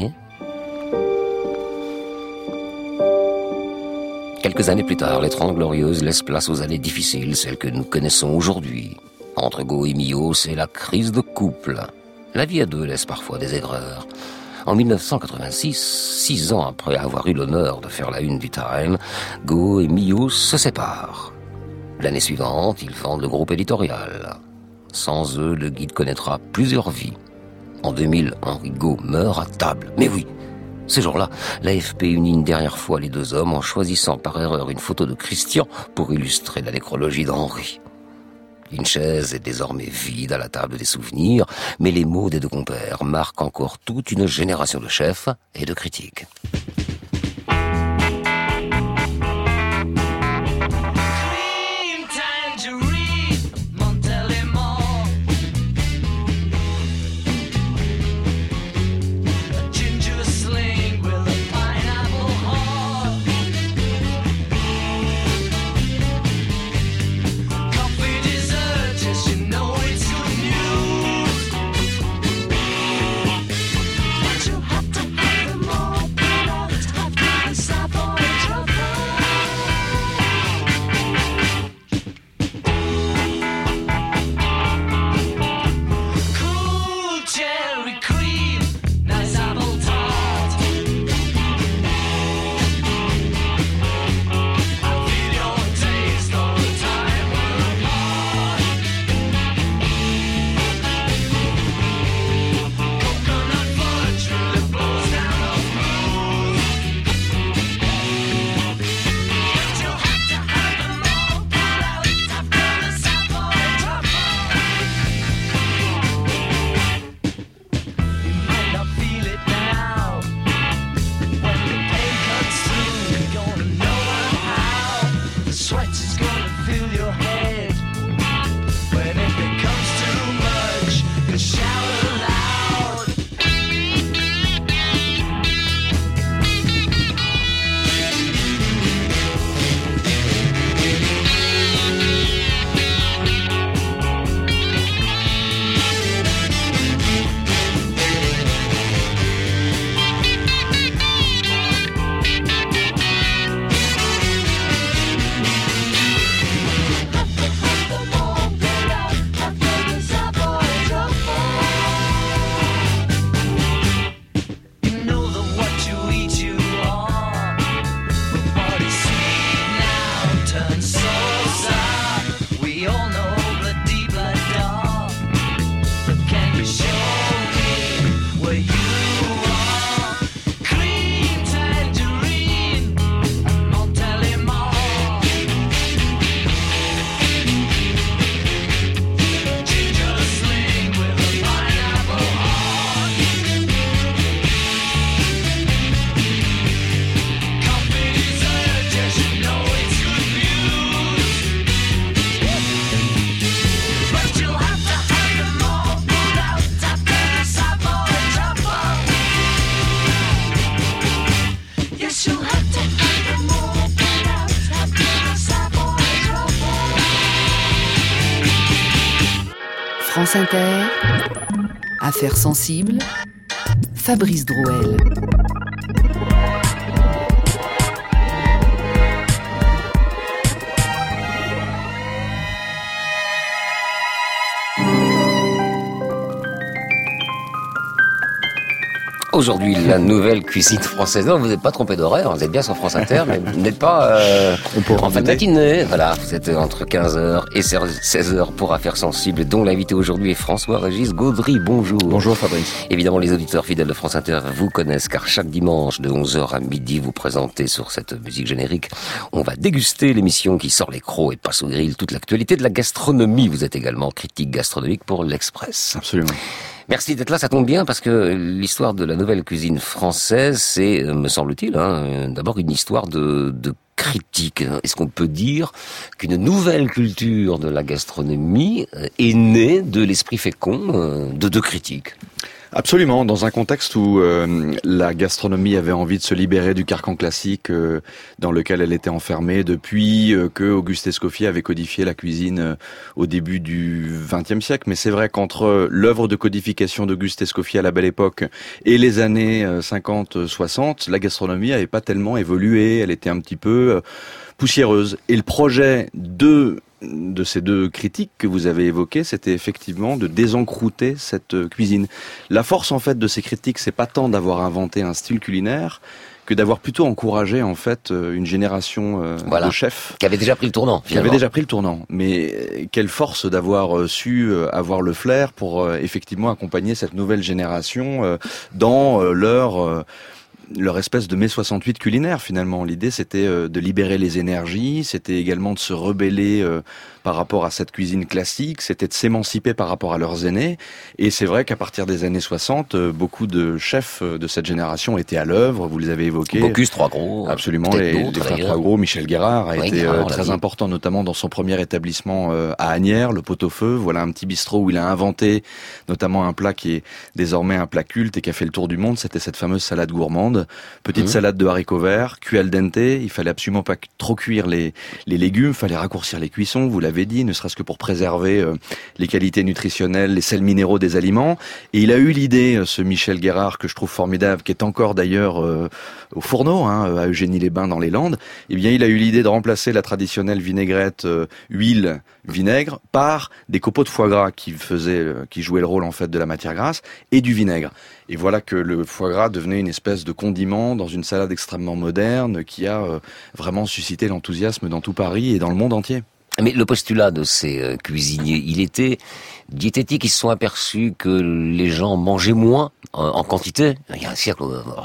Quelques années plus tard, les 30 Glorieuses laissent place aux années difficiles, celles que nous connaissons aujourd'hui. Entre Go et Millot, c'est la crise de couple. La vie à deux laisse parfois des aigreurs. En 1986, 6 ans après avoir eu l'honneur de faire la une du Time, Go et Millot se séparent. L'année suivante, ils fondent le groupe éditorial. Sans eux, le guide connaîtra plusieurs vies. En 2000, Henri Go meurt à table. Mais oui, ce jour-là, l'AFP unit une dernière fois les deux hommes en choisissant par erreur une photo de Christian pour illustrer la nécrologie d'Henri. Une chaise est désormais vide à la table des souvenirs, mais les mots des deux compères marquent encore toute une génération de chefs et de critiques. France Inter, Affaires sensibles, Fabrice Drouel. Aujourd'hui, la nouvelle cuisine française. Non, vous n'êtes pas trompé d'horaire, vous êtes bien sur France Inter, mais vous n'êtes pas en fin de matinée. Voilà, vous êtes entre 15h et 16h pour Affaires sensibles, dont l'invité aujourd'hui est François-Régis Gaudry. Bonjour. Bonjour Fabrice. Évidemment, les auditeurs fidèles de France Inter vous connaissent, car chaque dimanche de 11h à midi, vous présentez sur cette musique générique. On va déguster l'émission qui sort les crocs et passe au grill toute l'actualité de la gastronomie. Vous êtes également critique gastronomique pour l'Express. Absolument. Merci d'être là, ça tombe bien parce que l'histoire de la nouvelle cuisine française, c'est, me semble-t-il, d'abord une histoire de critique. Est-ce qu'on peut dire qu'une nouvelle culture de la gastronomie est née de l'esprit fécond de deux critiques ? Absolument, dans un contexte où la gastronomie avait envie de se libérer du carcan classique dans lequel elle était enfermée depuis que Auguste Escoffier avait codifié la cuisine au début du XXe siècle. Mais c'est vrai qu'entre l'œuvre de codification d'Auguste Escoffier à la Belle Époque et les années 50-60, la gastronomie n'avait pas tellement évolué, elle était un petit peu poussiéreuse. Et le projet de ces deux critiques que vous avez évoquées, c'était effectivement de désencrouter cette cuisine. La force en fait de ces critiques, c'est pas tant d'avoir inventé un style culinaire que d'avoir plutôt encouragé en fait une génération de chefs qui avait déjà pris le tournant. Qui avait déjà pris le tournant. Mais quelle force d'avoir su avoir le flair pour effectivement accompagner cette nouvelle génération dans leur espèce de mai 68 culinaire finalement. L'idée c'était de libérer les énergies, c'était également de se rebeller par rapport à cette cuisine classique, c'était de s'émanciper par rapport à leurs aînés. Et c'est vrai qu'à partir des années 60, beaucoup de chefs de cette génération étaient à l'œuvre, vous les avez évoqués. Bocuse, Trois Gros. Absolument, les frères Trois Gros. Michel Guérard a été très important, notamment dans son premier établissement à Asnières, le Pot-au-Feu. Voilà un petit bistrot où il a inventé notamment un plat qui est désormais un plat culte et qui a fait le tour du monde, c'était cette fameuse salade gourmande. Petite salade de haricots verts, cuit al dente, il fallait absolument pas trop cuire les légumes, fallait raccourcir les cuissons, vous l'avez dit, ne serait-ce que pour préserver les qualités nutritionnelles, les sels minéraux des aliments. Et il a eu l'idée, ce Michel Guérard, que je trouve formidable, qui est encore d'ailleurs au Fourneau, à Eugénie-les-Bains dans les Landes, eh bien il a eu l'idée de remplacer la traditionnelle vinaigrette huile, vinaigre, par des copeaux de foie gras qui jouaient le rôle en fait de la matière grasse, et du vinaigre. Et voilà que le foie gras devenait une espèce de condiment dans une salade extrêmement moderne qui a vraiment suscité l'enthousiasme dans tout Paris et dans le monde entier. Mais le postulat de ces cuisiniers, il était diététique. Ils se sont aperçus que les gens mangeaient moins en quantité. Il y a un siècle,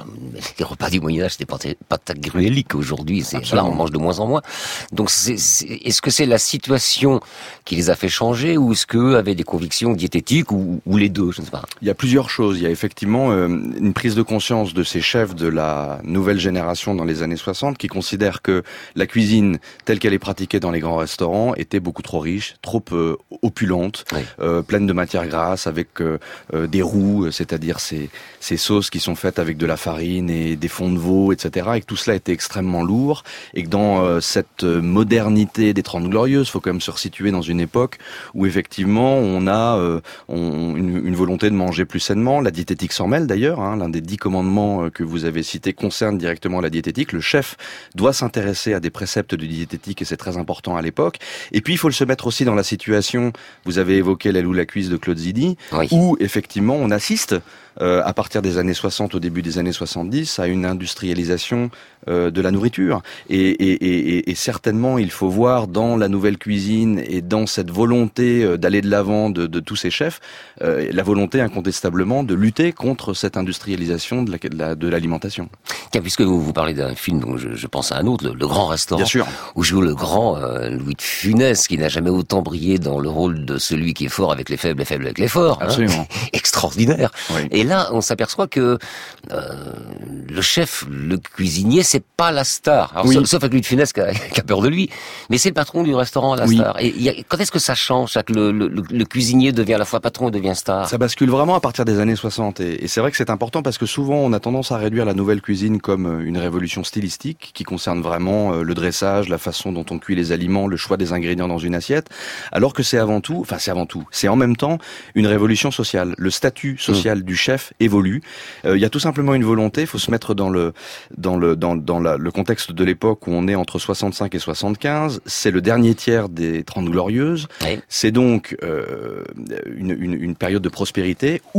les repas du Moyen-Âge, c'était pas gruélique. Aujourd'hui, là, on mange de moins en moins. Donc, est-ce que c'est la situation qui les a fait changer, ou est-ce qu'eux avaient des convictions diététiques, ou les deux, je ne sais pas. Il y a plusieurs choses. Il y a effectivement une prise de conscience de ces chefs de la nouvelle génération dans les années 60 qui considèrent que la cuisine telle qu'elle est pratiquée dans les grands restaurants était beaucoup trop riche, trop opulente, pleine de matières grasses, avec des roux, c'est-à-dire ces sauces qui sont faites avec de la farine et des fonds de veau, etc. Et que tout cela était extrêmement lourd, et que dans cette modernité des 30 Glorieuses, il faut quand même se resituer dans une époque où effectivement on a une volonté de manger plus sainement. La diététique s'en mêle d'ailleurs, l'un des 10 commandements que vous avez cités concerne directement la diététique. Le chef doit s'intéresser à des préceptes de diététique, et c'est très important à l'époque. Et puis il faut se mettre aussi dans la situation, vous avez évoqué l'aile ou la cuisse de Claude Zidi, où effectivement on assiste à partir des années 60, au début des années 70, à une industrialisation de la nourriture. Et certainement, il faut voir dans la nouvelle cuisine et dans cette volonté d'aller de l'avant de tous ces chefs, la volonté incontestablement de lutter contre cette industrialisation de l'alimentation. Tiens, puisque vous parlez d'un film dont je pense à un autre, le Grand Restaurant, bien sûr, où joue le grand Louis de Funès, qui n'a jamais autant brillé dans le rôle de celui qui est fort avec les faibles et faible avec les forts. Absolument. Extraordinaire. Oui. Et là, on s'aperçoit que le chef, le cuisinier, c'est pas la star. Alors, sauf avec Louis de Funès qui a peur de lui, mais c'est le patron du restaurant, la star. Et quand est-ce que ça change, que le cuisinier devient à la fois patron et devient star? Ça bascule vraiment à partir des années 60. Et c'est vrai que c'est important parce que souvent on a tendance à réduire la nouvelle cuisine comme une révolution stylistique qui concerne vraiment le dressage, la façon dont on cuit les aliments, le choix des ingrédients dans une assiette, alors que c'est en même temps une révolution sociale. Le statut social du chef évolue. Il y a tout simplement une volonté, il faut se mettre dans le contexte de l'époque où on est entre 65 et 75, c'est le dernier tiers des 30 Glorieuses, c'est donc une période de prospérité où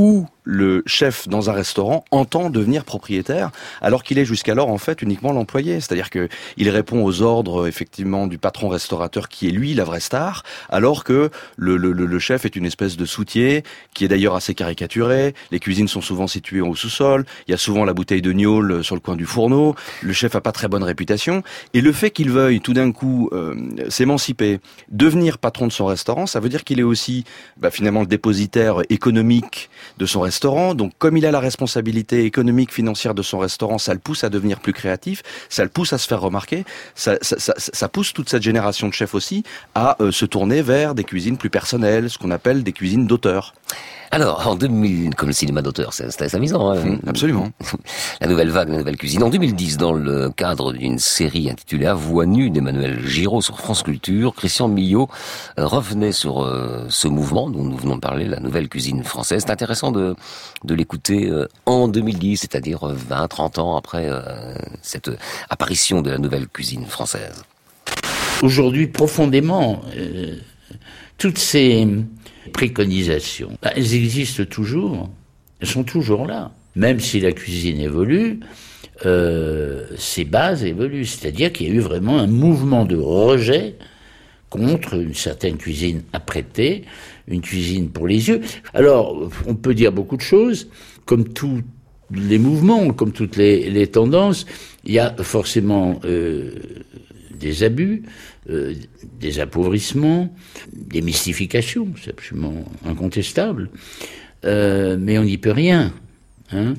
le chef dans un restaurant entend devenir propriétaire, alors qu'il est jusqu'alors en fait uniquement l'employé. C'est-à-dire que il répond aux ordres effectivement du patron restaurateur qui est lui la vraie star, alors que le chef est une espèce de soutier qui est d'ailleurs assez caricaturé. Les cuisines sont souvent situées au sous-sol. Il y a souvent la bouteille de gnôle sur le coin du fourneau. Le chef a pas très bonne réputation. Et le fait qu'il veuille tout d'un coup s'émanciper, devenir patron de son restaurant, ça veut dire qu'il est aussi finalement le dépositaire économique de son restaurant. Donc comme il a la responsabilité économique, financière de son restaurant, ça le pousse à devenir plus créatif, ça le pousse à se faire remarquer, ça pousse toute cette génération de chefs aussi à se tourner vers des cuisines plus personnelles, ce qu'on appelle des cuisines d'auteur. Alors, en 2000, comme le cinéma d'auteur, c'est amusant, hein. Absolument. La nouvelle vague, la nouvelle cuisine. En 2010, dans le cadre d'une série intitulée À voix nue d'Emmanuel Giraud sur France Culture, Christian Millot revenait sur ce mouvement dont nous venons de parler, la nouvelle cuisine française. C'est intéressant de l'écouter en 2010, c'est-à-dire 20-30 ans après cette apparition de la nouvelle cuisine française. Aujourd'hui, profondément, toutes ces préconisations, elles existent toujours, elles sont toujours là. Même si la cuisine évolue, ses bases évoluent. C'est-à-dire qu'il y a eu vraiment un mouvement de rejet contre une certaine cuisine apprêtée, une cuisine pour les yeux. Alors, on peut dire beaucoup de choses, comme tous les mouvements, comme toutes les tendances, il y a forcément des abus, des appauvrissements, des mystifications, c'est absolument incontestable, mais on n'y peut rien. Hein.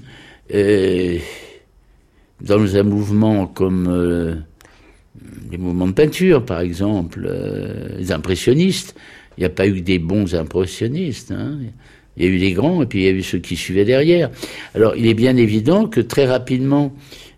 Dans un mouvement comme les mouvements de peinture, par exemple, les impressionnistes, il n'y a pas eu que des bons impressionnistes, hein. Il y a eu les grands et puis il y a eu ceux qui suivaient derrière. Alors il est bien évident que très rapidement,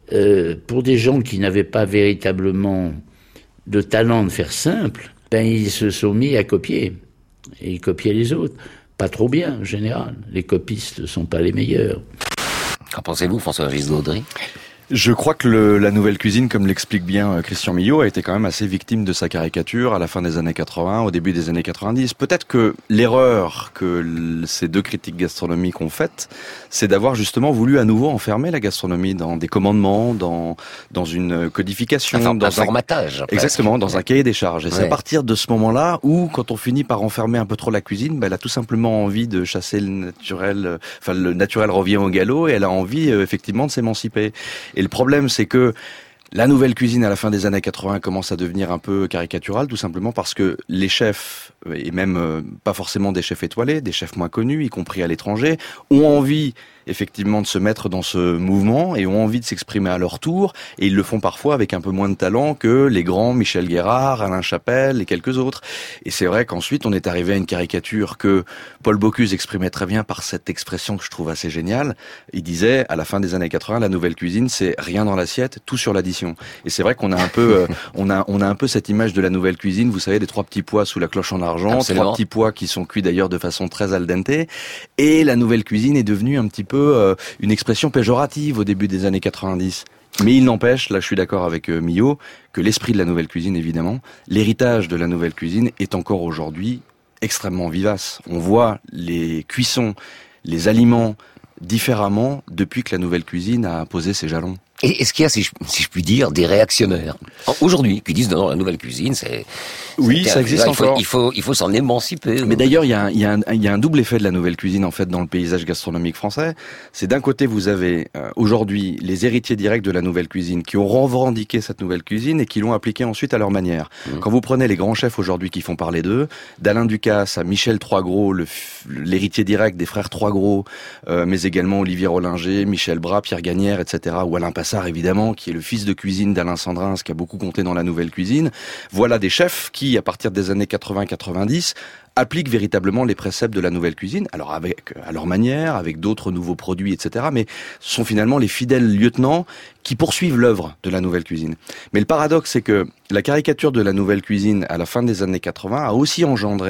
pour des gens qui n'avaient pas véritablement de talent de faire simple, ils se sont mis à copier. Et ils copiaient les autres. Pas trop bien, en général. Les copistes ne sont pas les meilleurs. Qu'en pensez-vous, François-Régis Gaudry ? Je crois que la nouvelle cuisine, comme l'explique bien Christian Millot, a été quand même assez victime de sa caricature à la fin des années 80, au début des années 90. Peut-être que l'erreur que ces deux critiques gastronomiques ont faite, c'est d'avoir justement voulu à nouveau enfermer la gastronomie dans des commandements, dans une codification, dans un formatage. Exactement, dans un cahier des charges. Et c'est à partir de ce moment-là où, quand on finit par enfermer un peu trop la cuisine, elle a tout simplement envie de chasser le naturel. Enfin, le naturel revient au galop et elle a envie effectivement de s'émanciper. Et le problème, c'est que la nouvelle cuisine à la fin des années 80 commence à devenir un peu caricaturale, tout simplement parce que les chefs, et même pas forcément des chefs étoilés, des chefs moins connus, y compris à l'étranger, ont envie effectivement de se mettre dans ce mouvement et ont envie de s'exprimer à leur tour, et ils le font parfois avec un peu moins de talent que les grands Michel Guérard, Alain Chapelle et quelques autres. Et c'est vrai qu'ensuite on est arrivé à une caricature que Paul Bocuse exprimait très bien par cette expression que je trouve assez géniale. Il disait, à la fin des années 80, la nouvelle cuisine, c'est rien dans l'assiette, tout sur l'addition. Et c'est vrai qu'on a un peu, on a un peu cette image de la nouvelle cuisine, vous savez, des 3 petits pois sous la cloche en argent, Absolument. 3 petits pois qui sont cuits d'ailleurs de façon très al dente. Et la nouvelle cuisine est devenue un petit peu une expression péjorative au début des années 90. Mais il n'empêche, là je suis d'accord avec Millot, que l'esprit de la nouvelle cuisine, évidemment, l'héritage de la nouvelle cuisine est encore aujourd'hui extrêmement vivace. On voit les cuissons, les aliments différemment depuis que la nouvelle cuisine a posé ses jalons. Et est-ce qu'il y a, si je puis dire, des réactionnaires aujourd'hui qui disent non, la nouvelle cuisine, c'est oui, ça existe encore. Il faut s'en émanciper. Mais d'ailleurs, il y a un double effet de la nouvelle cuisine en fait dans le paysage gastronomique français. C'est d'un côté, vous avez aujourd'hui les héritiers directs de la nouvelle cuisine qui ont revendiqué cette nouvelle cuisine et qui l'ont appliquée ensuite à leur manière. Quand vous prenez les grands chefs aujourd'hui qui font parler d'eux, d'Alain Ducasse à Michel Troisgros, l'héritier direct des frères Troisgros, mais également Olivier Rollinger, Michel Bras, Pierre Gagnère, etc., ou Alain Passard évidemment, qui est le fils de cuisine d'Alain Sandrin, qui a beaucoup compté dans la nouvelle cuisine. Voilà des chefs qui, à partir des années 80-90, appliquent véritablement les préceptes de la nouvelle cuisine, alors à leur manière, avec d'autres nouveaux produits, etc., mais sont finalement les fidèles lieutenants qui poursuivent l'œuvre de la nouvelle cuisine. Mais le paradoxe, c'est que la caricature de la nouvelle cuisine à la fin des années 80 a aussi engendré,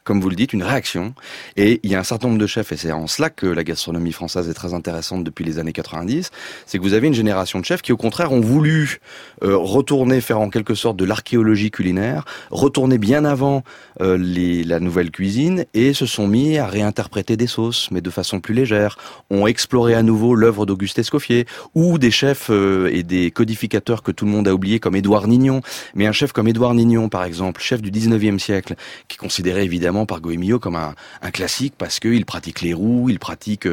comme vous le dites, une réaction. Et il y a un certain nombre de chefs, et c'est en cela que la gastronomie française est très intéressante depuis les années 90, c'est que vous avez une génération de chefs qui, au contraire, ont voulu retourner, faire en quelque sorte de l'archéologie culinaire, retourner bien avant la nouvelle cuisine, et se sont mis à réinterpréter des sauces, mais de façon plus légère, ont exploré à nouveau l'œuvre d'Auguste Escoffier, ou des chefs et des codificateurs que tout le monde a oubliés, comme Édouard Nignon. Mais un chef comme Édouard Nignon, par exemple, chef du 19e siècle, qui est considéré évidemment par Goemio comme un classique, parce qu'il pratique les roux, il pratique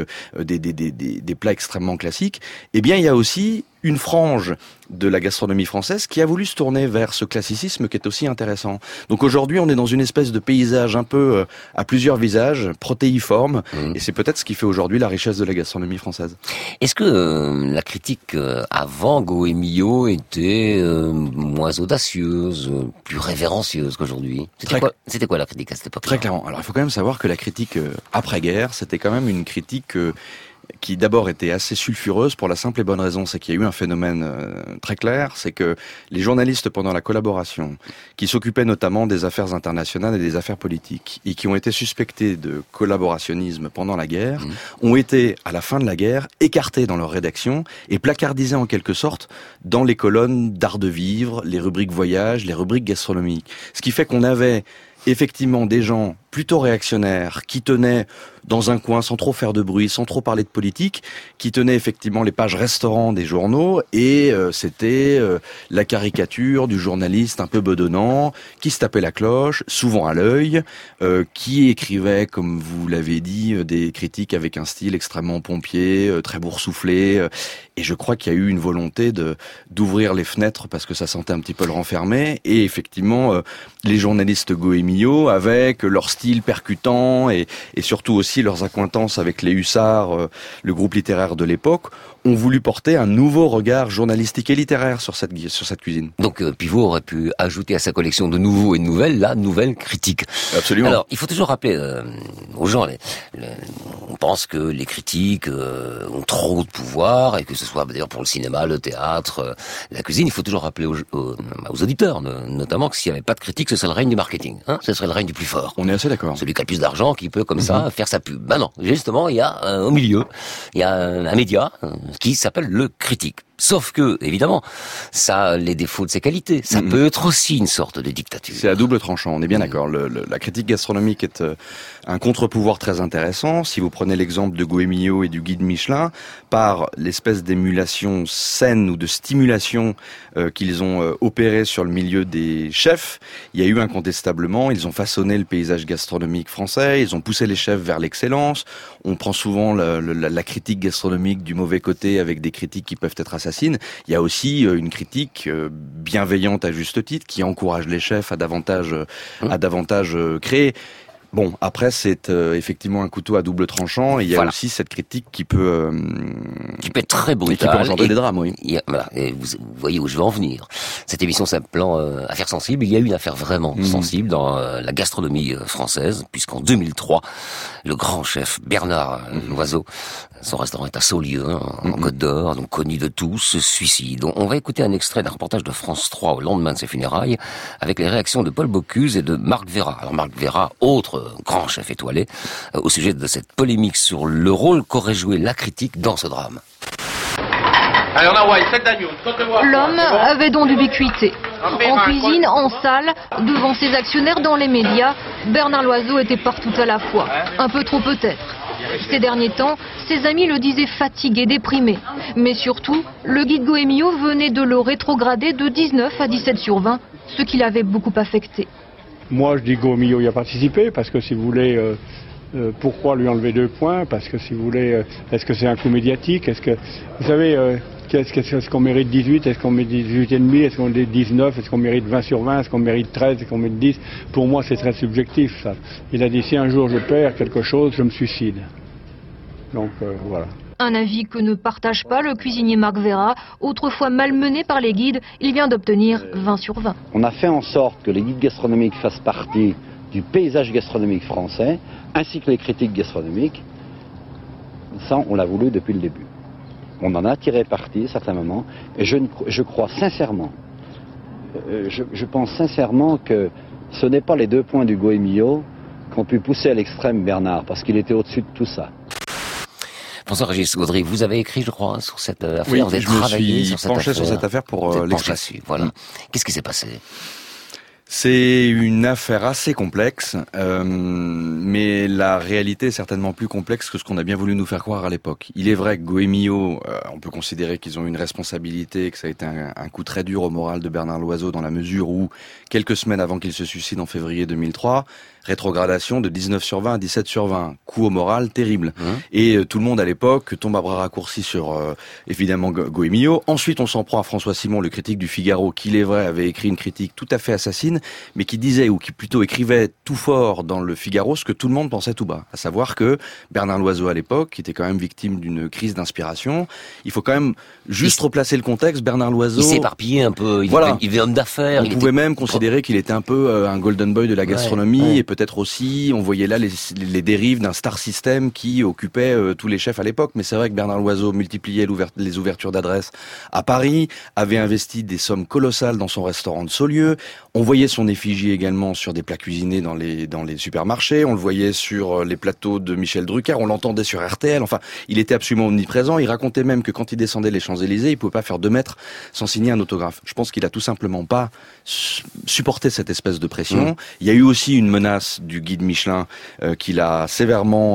des plats extrêmement classiques, eh bien il y a aussi une frange de la gastronomie française qui a voulu se tourner vers ce classicisme qui est aussi intéressant. Donc aujourd'hui, on est dans une espèce de paysage un peu à plusieurs visages, protéiforme, et c'est peut-être ce qui fait aujourd'hui la richesse de la gastronomie française. Est-ce que la critique avant Goemio était moins audacieuse, plus révérencieuse qu'aujourd'hui? C'était quoi la critique à cette époque? Très clairement. Alors il faut quand même savoir que la critique après-guerre, c'était quand même une critique qui d'abord était assez sulfureuse pour la simple et bonne raison, c'est qu'il y a eu un phénomène très clair, c'est que les journalistes pendant la collaboration, qui s'occupaient notamment des affaires internationales et des affaires politiques, et qui ont été suspectés de collaborationnisme pendant la guerre, ont été, à la fin de la guerre, écartés dans leur rédaction et placardisés en quelque sorte dans les colonnes d'art de vivre, les rubriques voyage, les rubriques gastronomiques. Ce qui fait qu'on avait effectivement des gens plutôt réactionnaires qui tenaient dans un coin sans trop faire de bruit, sans trop parler de politique, qui tenaient effectivement les pages restaurants des journaux, et c'était la caricature du journaliste un peu bedonnant, qui se tapait la cloche, souvent à l'œil, qui écrivait, comme vous l'avez dit, des critiques avec un style extrêmement pompier, très boursouflé, et je crois qu'il y a eu une volonté d'ouvrir les fenêtres parce que ça sentait un petit peu le renfermer, et effectivement les journalistes Goemio, avec leur style percutant et surtout aussi leurs accointances avec les hussards, le groupe littéraire de l'époque, ont voulu porter un nouveau regard journalistique et littéraire sur cette cuisine. Donc Pivot aurait pu ajouter à sa collection de nouveaux et de nouvelles la nouvelle critique. Absolument. Alors, il faut toujours rappeler aux gens, on pense que les critiques ont trop de pouvoir, et que ce soit d'ailleurs pour le cinéma, le théâtre, la cuisine, il faut toujours rappeler aux auditeurs, notamment, que s'il n'y avait pas de critique, ce serait le règne du marketing. Ce serait le règne du plus fort. On est assez d'accord. Celui qui a le plus d'argent, qui peut comme ça faire sa pub. Ben non, justement, il y a au milieu, il y a un média qui s'appelle le critique. Sauf que, évidemment, ça a les défauts de ses qualités. Ça peut être aussi une sorte de dictature. C'est à double tranchant, on est bien d'accord. La critique gastronomique est un contre-pouvoir très intéressant. Si vous prenez l'exemple de Goemio et du guide Michelin, par l'espèce d'émulation saine ou de stimulation qu'ils ont opéré sur le milieu des chefs, il y a eu incontestablement, ils ont façonné le paysage gastronomique français, ils ont poussé les chefs vers l'excellence. On prend souvent la critique gastronomique du mauvais côté avec des critiques qui peuvent être assassines. Il y a aussi une critique bienveillante à juste titre qui encourage les chefs à davantage créer. Bon, après c'est effectivement un couteau à double tranchant, et il y a aussi cette critique qui peut être très brutale, qui peut engendrer des drames, oui. Et vous voyez où je veux en venir. Cette émission s'appelant Affaires sensibles, il y a eu une affaire vraiment sensible dans la gastronomie française, puisqu'en 2003, le grand chef Bernard Loiseau, son restaurant est à Saulieu, en Côte d'Or, donc connu de tous, se suicide. On va écouter un extrait d'un reportage de France 3 au lendemain de ses funérailles, avec les réactions de Paul Bocuse et de Marc Véra. Alors Marc Véra, autre grand chef étoilé, au sujet de cette polémique sur le rôle qu'aurait joué la critique dans ce drame. Allez, on envoie 7 d'agneau. L'homme avait donc d'ubiquité. En cuisine, en salle, devant ses actionnaires, dans les médias, Bernard Loiseau était partout à la fois. Un peu trop peut-être. Ces derniers temps, ses amis le disaient fatigué, déprimé. Mais surtout, le guide Goemio venait de le rétrograder de 19 à 17 sur 20, ce qui l'avait beaucoup affecté. Moi, je dis Goemio y a participé, parce que si vous voulez, pourquoi lui enlever 2 points? Parce que si vous voulez, est-ce que c'est un coup médiatique? Est-ce que, vous savez, est-ce qu'on mérite 18? Est-ce qu'on mérite 18,5? Est-ce qu'on mérite 19? Est-ce qu'on mérite 20 sur 20? Est-ce qu'on mérite 13? Est-ce qu'on mérite 10? Pour moi, c'est très subjectif, ça. Il a dit, si un jour je perds quelque chose, je me suicide. Donc, voilà. Un avis que ne partage pas le cuisinier Marc Véra. Autrefois malmené par les guides, il vient d'obtenir 20 sur 20. On a fait en sorte que les guides gastronomiques fassent partie du paysage gastronomique français, ainsi que les critiques gastronomiques. Ça, on l'a voulu depuis le début. On en a tiré parti, à certains moments, et je crois sincèrement, je pense sincèrement que ce n'est pas les 2 points du Goemio qu'ont pu pousser à l'extrême Bernard, parce qu'il était au-dessus de tout ça. François-Régis Gaudry, vous avez écrit, je crois, sur cette affaire. Oui, vous avez travaillé sur cette affaire. Je me suis penché sur cette affaire pour l'extrait. Voilà. Qu'est-ce qui s'est passé ? C'est une affaire assez complexe, mais la réalité est certainement plus complexe que ce qu'on a bien voulu nous faire croire à l'époque. Il est vrai que Go et Millot, on peut considérer qu'ils ont une responsabilité, que ça a été un coup très dur au moral de Bernard Loiseau dans la mesure où, quelques semaines avant qu'il se suicide en février 2003, rétrogradation de 19 sur 20 à 17 sur 20. Coup au moral terrible. Et tout le monde à l'époque tombe à bras raccourcis sur, évidemment, Go et Millot. Ensuite, on s'en prend à François Simon, le critique du Figaro, qui, il est vrai, avait écrit une critique tout à fait assassine, mais qui disait, ou qui plutôt écrivait tout fort dans le Figaro, ce que tout le monde pensait tout bas. À savoir que Bernard Loiseau, à l'époque, qui était quand même victime d'une crise d'inspiration, il faut quand même juste replacer le contexte. Bernard Loiseau... Il s'est éparpillé un peu, il était homme d'affaires. On pouvait même considérer qu'il était un peu un golden boy de la gastronomie, et peut-être aussi, on voyait là les dérives d'un star system qui occupait tous les chefs à l'époque. Mais c'est vrai que Bernard Loiseau multipliait les ouvertures d'adresses à Paris, avait investi des sommes colossales dans son restaurant de Saulieu. On voyait son effigie également sur des plats cuisinés dans les supermarchés. On le voyait sur les plateaux de Michel Drucker. On l'entendait sur RTL. Enfin, il était absolument omniprésent. Il racontait même que quand il descendait les Champs-Élysées, il pouvait pas faire 2 mètres sans signer un autographe. Je pense qu'il a tout simplement pas supporté cette espèce de pression. Il y a eu aussi une menace du guide Michelin qui lui a sévèrement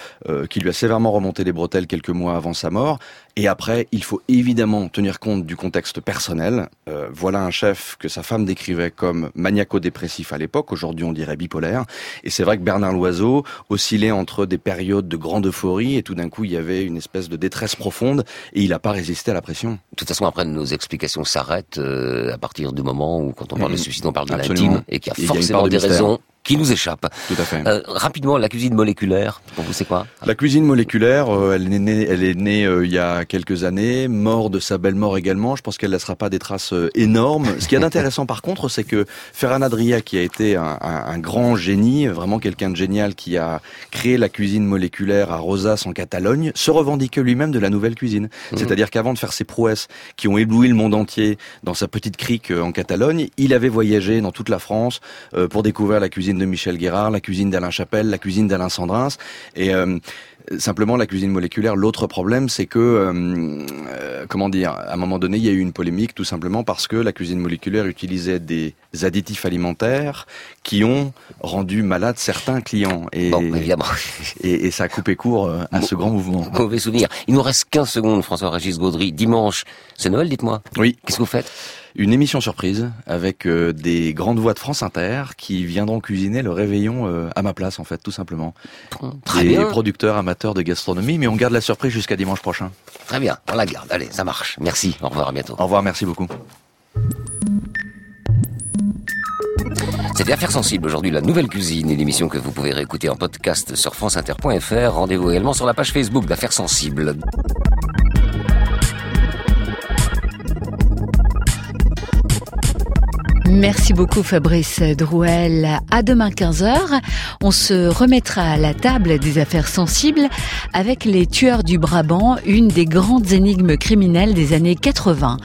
remonté les bretelles quelques mois avant sa mort. Et après, il faut évidemment tenir compte du contexte personnel. Voilà un chef que sa femme décrivait comme maniaco-dépressif à l'époque. Aujourd'hui, on dirait bipolaire. Et c'est vrai que Bernard Loiseau oscillait entre des périodes de grande euphorie et tout d'un coup, il y avait une espèce de détresse profonde et il n'a pas résisté à la pression. De toute façon, après, nos explications s'arrêtent à partir du moment où, quand on parle de suicide, on parle de Absolument. l'intime et qu'il y a forcément des raisons qui nous échappent. Tout à fait. Rapidement, la cuisine moléculaire, pour vous, c'est quoi ? La cuisine moléculaire, elle est née il y a quelques années, mort de sa belle mort également. Je pense qu'elle laissera pas des traces énormes. Ce qui est intéressant par contre, c'est que Ferran Adrià, qui a été un grand génie, vraiment quelqu'un de génial, qui a créé la cuisine moléculaire à Rosas en Catalogne, se revendiquait lui-même de la nouvelle cuisine. C'est-à-dire qu'avant de faire ses prouesses qui ont ébloui le monde entier dans sa petite crique en Catalogne, il avait voyagé dans toute la France pour découvrir la cuisine de Michel Guérard, la cuisine d'Alain Chapelle, la cuisine d'Alain Sandrins. Et simplement, la cuisine moléculaire, l'autre problème, c'est que, à un moment donné, il y a eu une polémique, tout simplement parce que la cuisine moléculaire utilisait des additifs alimentaires qui ont rendu malades certains clients. Et, évidemment. Et ça a coupé court à ce grand mouvement. Mauvais souvenir. Il nous reste 15 secondes, François-Régis Gaudry. Dimanche, c'est Noël, dites-moi. Oui. Qu'est-ce que vous faites ? Une émission surprise avec des grandes voix de France Inter qui viendront cuisiner le réveillon à ma place, en fait, tout simplement. Très bien. Des producteurs amateurs de gastronomie, mais on garde la surprise jusqu'à dimanche prochain. Très bien, on la garde. Allez, ça marche. Merci, au revoir, à bientôt. Au revoir, merci beaucoup. C'était Affaires sensibles aujourd'hui, la nouvelle cuisine, une émission que vous pouvez réécouter en podcast sur franceinter.fr. Rendez-vous également sur la page Facebook d'Affaires sensibles. Merci beaucoup Fabrice Drouel. À demain 15h, on se remettra à la table des affaires sensibles avec les tueurs du Brabant, une des grandes énigmes criminelles des années 80.